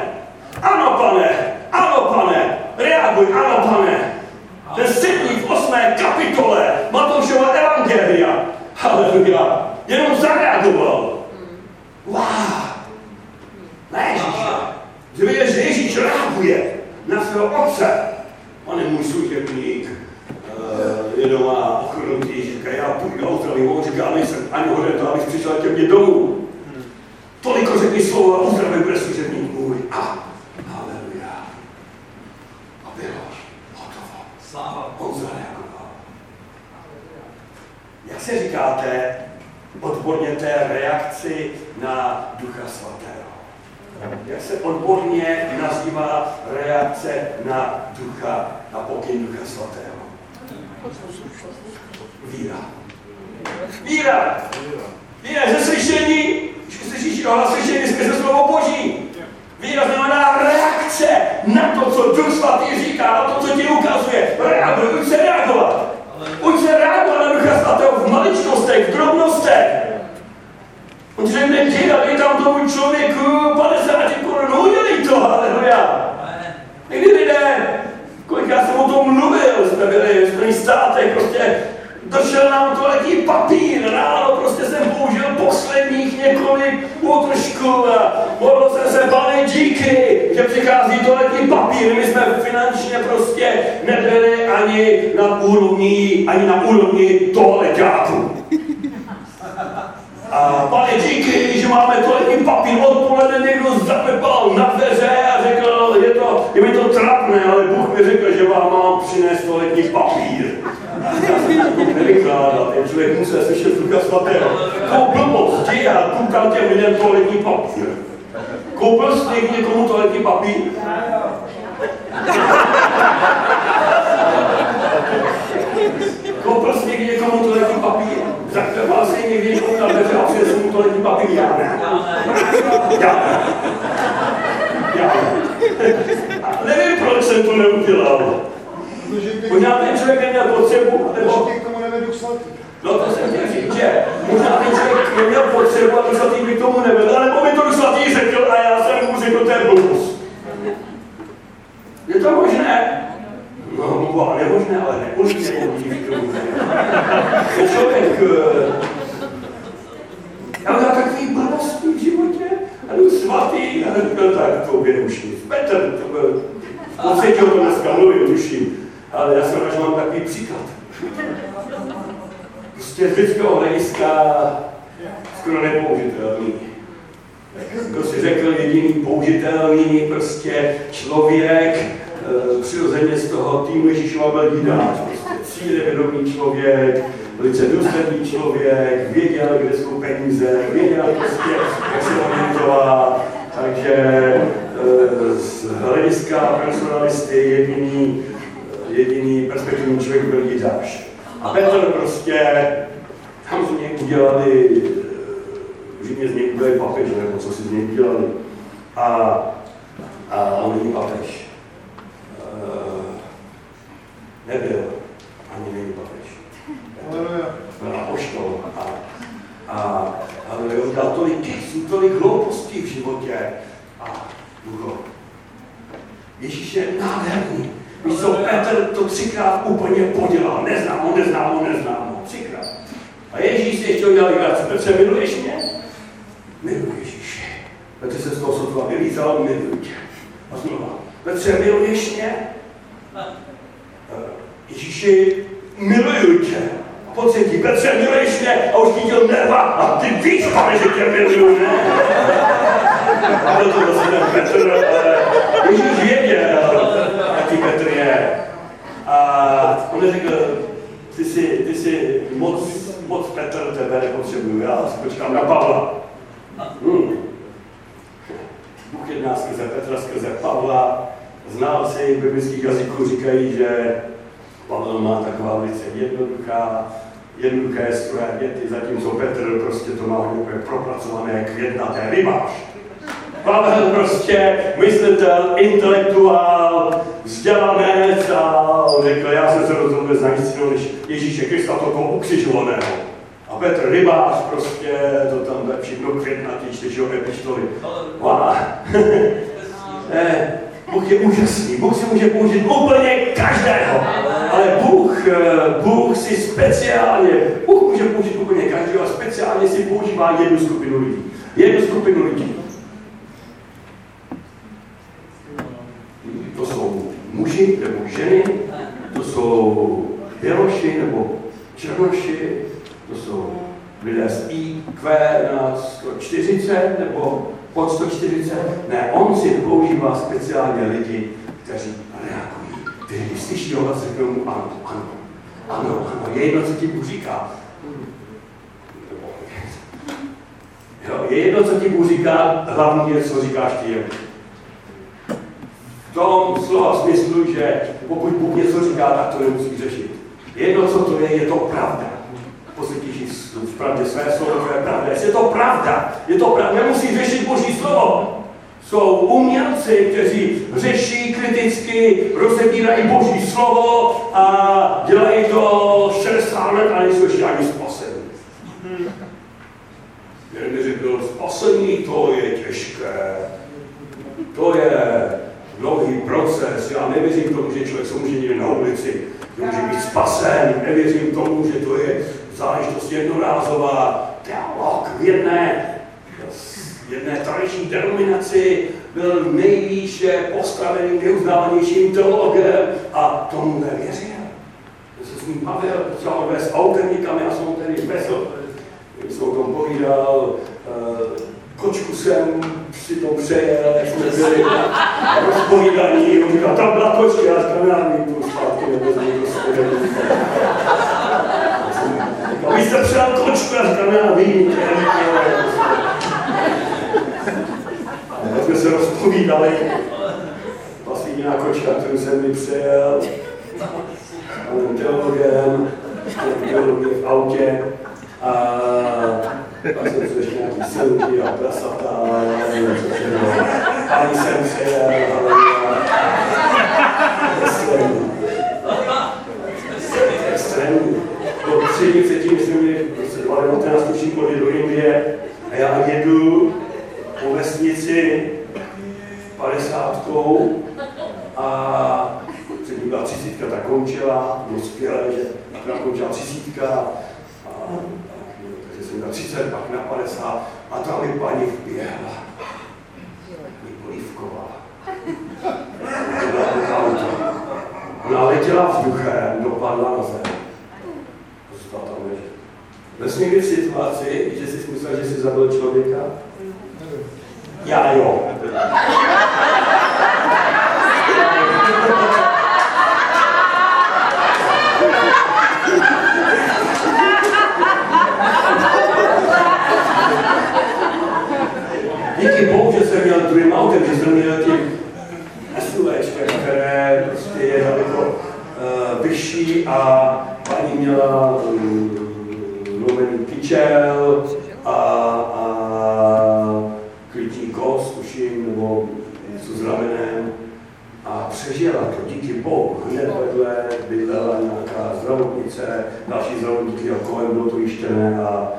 pane, reaguj, ano pane. Ten setník v 8. kapitole Matoušova evangelia, haleluja, jenom zareagoval. Wow. Na Ježíše. Zvěděl, že Ježíš reaguje na svého Otce. Pane můj služebník, je doma ochrnutý, říká, já půjdu a uzdravím. On říká, nejsem ani hoden to, abych přišel ke mně domů. Toliko řekni slovo a uzdravím, bude služebník můj. A haleluja. A bylo hotovo. Sláva. On zareagoval. Jak se říkáte, odborně té reakci na Ducha Svatého. Jak se odborně nazývá reakce na pokyn Ducha Svatého? Víra. Víra ze slyšení, když slyšíš hlas slyšení skrze slovo Boží. Víra znamená reakce na to, co Duch Svatý říká, na to, co ti ukazuje. Uč se reagovat. Uč se reagovat na Ducha Svatého v maličkostech, v drobnostech. On ti řekne, dej tam tomu člověku 50 korun, udělej to, haleluja. Někdy lidé, kolikrát jsem o tom mluvil, jsme byli v Spojených státech, prostě došel nám toaletní papír, ráno prostě jsem použil posledních několik útržků a mohl jsem se balit díky, že přichází toaletní papír. My jsme finančně prostě nebyli ani na úrovni toaleťáků. A pane díky, že máme toaletní papír, odpoledne někdo zapepal na dveře a řekl, je mi to trapné, ale Bůh mi řekl, že vám mám přinést toaletní papír. Já jsem to nevykládat, ten člověk musel slyšet Ducha Svatého. Kou blbost, jdi a koukám těm lidem toaletní papír. Koupil jsi někomu toaletní papír? Koupil jsi někdy někomu toaletní papír? Zaklepal jsi někdy někomu na dveře a přinesl mu toaletní papír? Já ne. A nevím, proč jsem to neudělal. Možná ten člověk neměl potřebu, nebo... No to jsem chtěl říct, že možná ten člověk neměl potřebu a Duch Svatý by k tomu nevedl, ale mi to Duch Svatý řekl a já jsem mu řekl, to je blbost. Je to možné? No, nemožné, ale nemožné k tomu. Ten člověk... Já mám takový blbosti v životě a Duch Svatý a řekl, tak to bude už nic. Petr, to byl... V podstatě o tom dneska mluvím, tuším. Ale já jsem až mám takový příklad. Prostě z lidského hlediska skoro nepoužitelný. Kdo si řekl jediný použitelný prostě člověk, přirozeně z toho týmu Ježíšova byl Jidáš. Prostě cílevědomý člověk, velice důsledný člověk, věděl, kde jsou peníze, věděl prostě, jak se orientovat. Takže z hlediska personalisty jediný perspektivní člověk byl Jidáš. A Petr prostě, tam z něj udělali, Římě z něj udělali papeže, nebo co si z něj udělali. A on není papež. Nebyl, ani není papež. Byl apoštol. Ale on dal tolik hloupostí v životě. A Ducho. Ježíš je nádherný. Víš co, Petr to 3krát úplně podělal. Neznám ho. 3krát. A Ježíš si ještě udělal legraci. Petře, miluješ mě? Miluji Ježíše. Petře se z toho sotva vylízal, miluji tě. A znova. Petře, miluješ mě? Ježíši, miluji tě. A po třetí, Petře, miluješ mě? A už chytil nerva. A ty víš, pane, že tě miluju, ne? A byl to vlastně ten Petr, ale Ježíš věděl, jaký Petr je. A on řekl, ty jsi moc Petr, tebe nepotřebuju, já si počkám na Pavla. Bůh jedná skrze Petra, skrze Pavla. Znalci biblických jazyků říkají, že Pavel má taková velice jednoduché stroje věty, zatímco Petr prostě to má úplně propracované jak jednaté rybář. Pavel prostě myslitel, intelektuál, vzdělanec a on řekl, já jsem se rozhodl znát nic jiného než Ježíše Krista, toho ukřižovaného. A Petr rybář prostě to tam všechno květnatý, čteš jeho epištoly. Bůh je úžasný, Bůh si může použít úplně každého, ale Bůh si speciálně, Bůh může použít úplně každého a speciálně si používá jednu skupinu lidí. To jsou muži nebo ženy, to jsou běloši nebo černoši, to jsou lidé z IQ na 140 nebo pod 140. Ne, on si používá speciálně lidi, kteří reagují, kteří slyší ho hlas, řeknou mu ano, je jedno, co ti Bůh říká. Je jedno, co ti Bůh říká, hlavní je, co říkáš ty jemu. V tom slova smyslu, že pokud Bůh něco říká, tak to nemusí řešit. Jedno, co to je to pravda. Posvětíš v pravdě své slovo, to je pravda. Jestli je to pravda, nemusí řešit Boží slovo. Jsou umělci, kteří řeší kriticky, rozebírají Boží slovo a dělají to 60 let a nejsou ještě ani spasení. Jeden by řekl, spasení to je těžké. To je dlouhý proces. Já nevěřím tomu, že člověk se může někde na ulici, že může být spasen. Nevěřím tomu, že to je záležitost jednorázová. Teolog v jedné tradiční denominaci byl nejvýše postaveným, neuznávanějším teologem a tomu nevěřil. Já se s ním bavil, potřeboval vést autem někam, já jsem ho tedy vezl. Když jsem o tom povídal, kočku jsem si to přejel, jak jsme byli na rozpovídaní. On říkal, tam byla kočka, já říkám, já nevím, tu zpátky nevezmu do sebe. Vy jste přijal kočku, já říkám, já vím, tak jsme se rozpovídali. Vlastně jiná kočka, kterou jsem mi přejel. Panem teologem v autě. A pak jsem si ještě nějaký silky a prasata. Pani jsem přejel, extrémní. Po 3 dní předtím jsme měli 2019 tuším podjet do Indie a já jedu po vesnici 50 a předtím byla 30, tak končila, bylo skvělé, že tak končila 30 takže jsem na 30, pak na 50 a tam mi paní vběhla. Paní Polívková. Ona letěla vzduchem, dopadla na zem. Zůstala tam ležet. Byl jsi někdy v situaci, že jsi myslel, že jsi zabil člověka? Já jo. Díky Bohu, že jsem měl druhým autem, že jsem měl tím SUVčkem, které prostě je daleko vyšší a paní měla lomený kyčel a krytí kost, tuším, nebo něco s ramenem a přežila to, díky Bohu. Hned vedle bydlela nějaká zdravotnice, další zdravotníky a kolem bylo to jištěné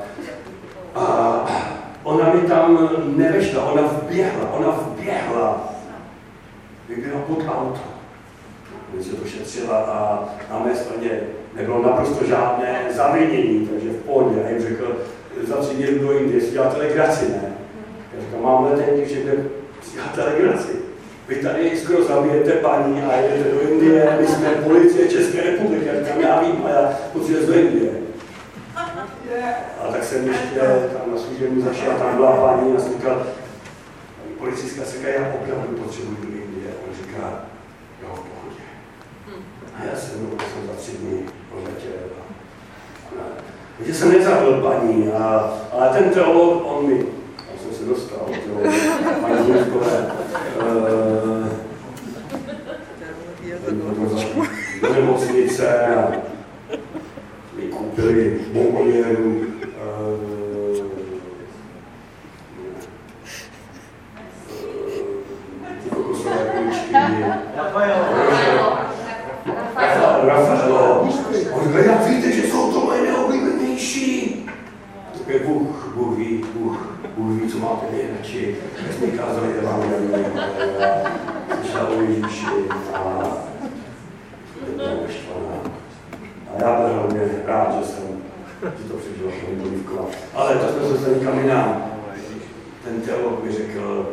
a ona mi tam nevešla, ona vběhla pod auto. Když se to šetřila a na mé straně nebylo naprosto žádné zavinění, takže v pohodě. A jim řekl, za 3 dny do Indie, si děláte legraci, ne? Já říkám, mám letenky, všechny, si děláte legraci. Vy tady skoro zabijete paní a jedete do Indie, my jsme policie České republiky. Já říkám, já vím, a já potřebuji do Indie. A tak jsem ještě tam na služební zašel, tam byla paní a jsem říkal, policistka se říká, já opravdu potřebuji do Indie. A on říká, jo, v pohodě. A já jsem za 3 dny odletěl. Takže jsem nezabil paní, ale ten teolog, on mi, tam jsem se dostal, paní Polívkové, do nemocnice a mi koupili bomboniéru, kokosové kuličky, Rafaelo. On říká, jak víte, že jsou to moje nejoblíbenější? Také Bůh ví, co máte nejradši. Jak jsme kázali evangelium, slyšela o Ježíši a já byl hlavně rád, že jsem si to přežil, paní Polívková. Ale to jsme se nikam jinam. Ten teolog mi řekl,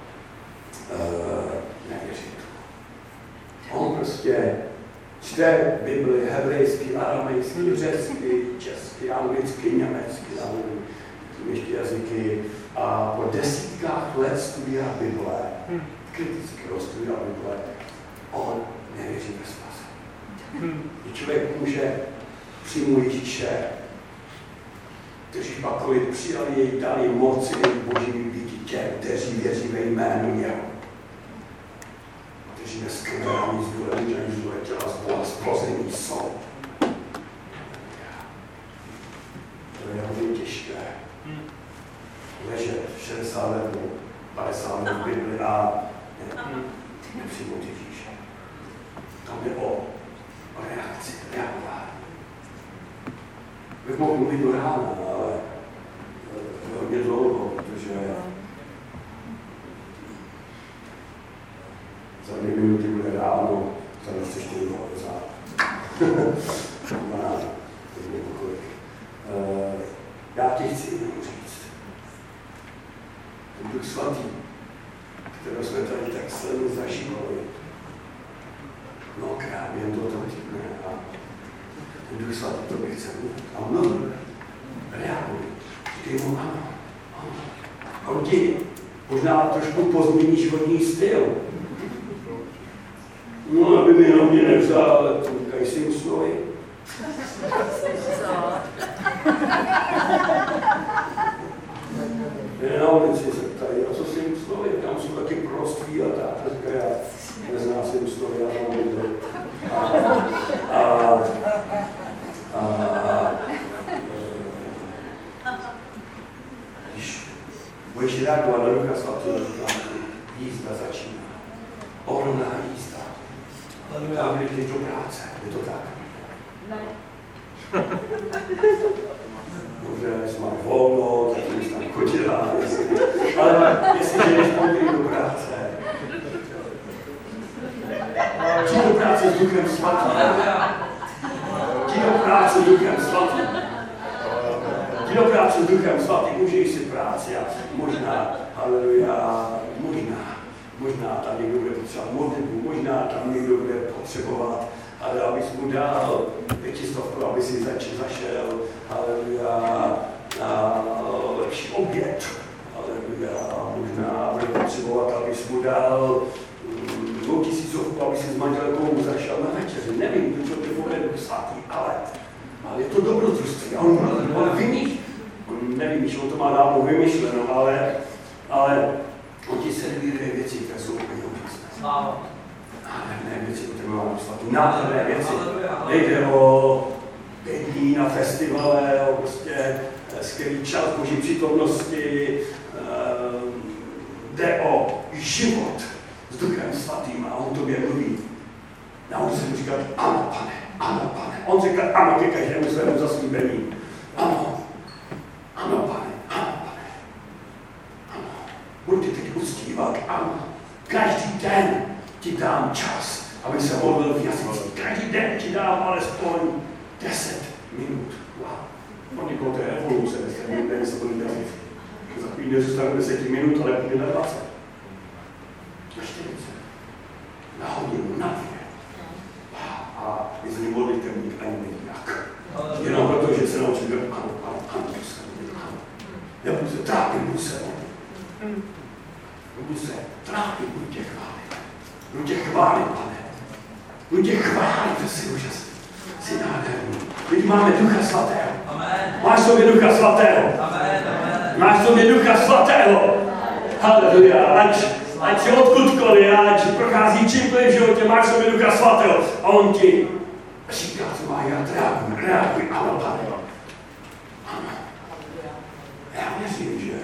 nevěřím. On prostě čte Bibli hebrejsky, aramejsky, řecky, česky, anglicky, německy, ještě jazyky. A po 10 let studia Bible, kritického studia Bible, on nevěří ve spasení. Člověk může přijmout Ježíše kteří pakovi přijali jej, dali moci Boží být těm, kteří věří ve jménu jeho. Kteří neskrvení z dole těla zplození jsou. To je hodně těžké. Ležet 60 let, 50 let v Bibli a nepřijmout Ježíše. Tam jde o reakci, reagování. Bych mohl mluvit do rána, ale hodně dlouho, protože za 2 minuty bude ráno, za 24 hodin za 12, já ti chci jenom říct, ten Duch Svatý, kterého jsme tady tak silně zažívali, mnohokrát během tohoto týdne a ten Duch Svatý to by chce mluvit. A mluví, reaguje, říkej mu ano, ano. A on ti možná trošku pozmění životní styl. No, aby mi hlavně nevzal, ale kaj si mu snoji. Na ulici se ptají, a co si jim snoví? Tam jsou taky proroctví a tak. A říká, já neznám si jim snoví, já tam nejdu. Když budeš reagovat na Ducha Svatého, jízda začíná. Ohromná jízda. A jdeš do práce, je to tak? Ne. Dobře, jestli máš volno, tak jsi tam chodila. Ale jestliže jdeš do práce, jdi do práce s Duchem Svatým. Jdi do práce s Duchem Svatým. Jdi do práce s Duchem Svatým, užij si práci a možná, haleluja, možná tam někdo bude potřebovat modlitbu, možná tam někdo bude potřebovat, ale abys mu dal 500, aby si zašel, haleluja, na lepší oběd, haleluja, možná bude potřebovat, abys mu dal 2000, aby si s manželkou zašel na večeři. Nevím, co to bude Duch Svatý, ale je to dobrodružství. On vymýšlí, nevím, on to má dávno vymyšleno, ale on ti servíruje věci, které jsou úplně úžasné. Nádherné věci, které má Duch Svatý. Nádherné věci. Nejde o 5 dní na festivale, o prostě skvělý čas Boží přítomnosti. Jde o život s Duchem Svatým a on tobě mluví. Nauč se mu říkat, ano, pane, ano, pane. On říká, ano, ke každému svému zaslíbení. Ano, ano, pane, ano, pane. Ano, budu tě teď uctívat, ano. Každý den ti dám čas, aby se modlil v jazycích. Každý den ti dám alespoň 10 minut. Wow. On někoho to je evoluce, ten den se modlí v jazycích. Za chvíli nezůstane 10 minut, ale půjde na 20. Na 40. Na hodinu, na 2. A my se nemodlíte mít ani nejak. Jenom proto, že se naučím, že ano, nebudu se trápit, budu se modlit. Budu se trápit, budu tě chválit. Budu tě chválit, pane. Budu tě chválit, že jsi úžasný. Jsi nádherný. Teď máme Ducha Svatého. Máš sobě Ducha Svatého. Máš sobě Ducha Svatého. Haleluja. Ať si odkudkoliv, ať prochází čímkoliv v životě, máš sobě Ducha Svatého. A on ti říká, co má já reaguj, ano, pane. Ano. Já věřím, že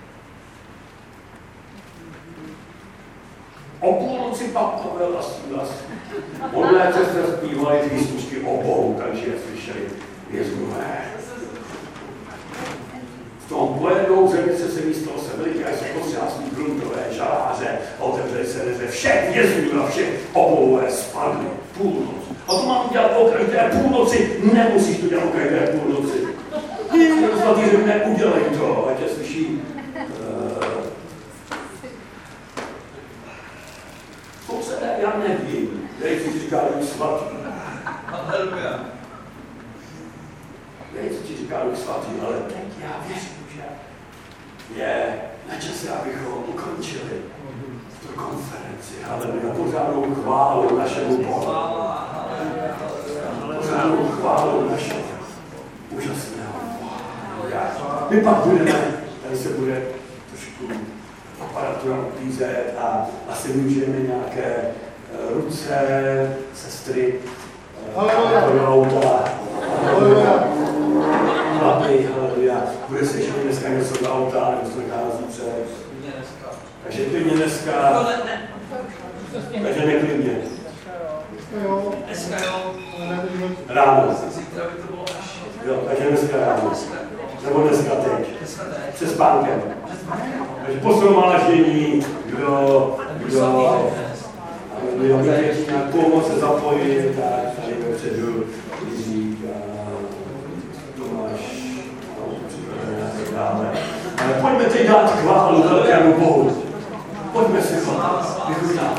o půlnoci pak Pavel a Silas modléce se zpívali písničky o Bohu, takže slyšeli vězňové. V tom pojednou zemice se místo se veliké sokosřásní gruntové žaláře otevřeli se ze všech vězňů a všech obouvé spadly. Půlnoc. A to mám dělat o každé půlnoci. Nemusíš to dělat o každé půlnoci. Ten Svatý řekne, udělej to, ať tě slyší. To se ne, já nevím. Dej ti říká Duch Svatý. Dej ti říká Duch Svatý, ale teď já věřím, že je na čase, abychom ukončili tu konferenci. Haleluja, pořádnou chválu našemu Bohu. Pořádnou chválu našemu úžasného Boha. my pak budeme, tady se bude trošku aparatura uklízet a asi můžeme nějaké ruce, sestry, do auta. Haleluja. Bude se ještě dneska něco do auta, nebo se nachází před. Takže klidně dneska. Takže neklidně. Dneska jo. Ráno. Zítra by to bylo až. Jo, takže dneska ráno. Nebo dneska teď. Se spánkem. Takže po shromáždění, kdo chtějí nějak pomoct se zapojit, tak tady vepředu Jiřík a Tomáš připravené a tak dále. Ale pojďme teď dát chválu velkému Bohu. Pojďme si ho vychutnat.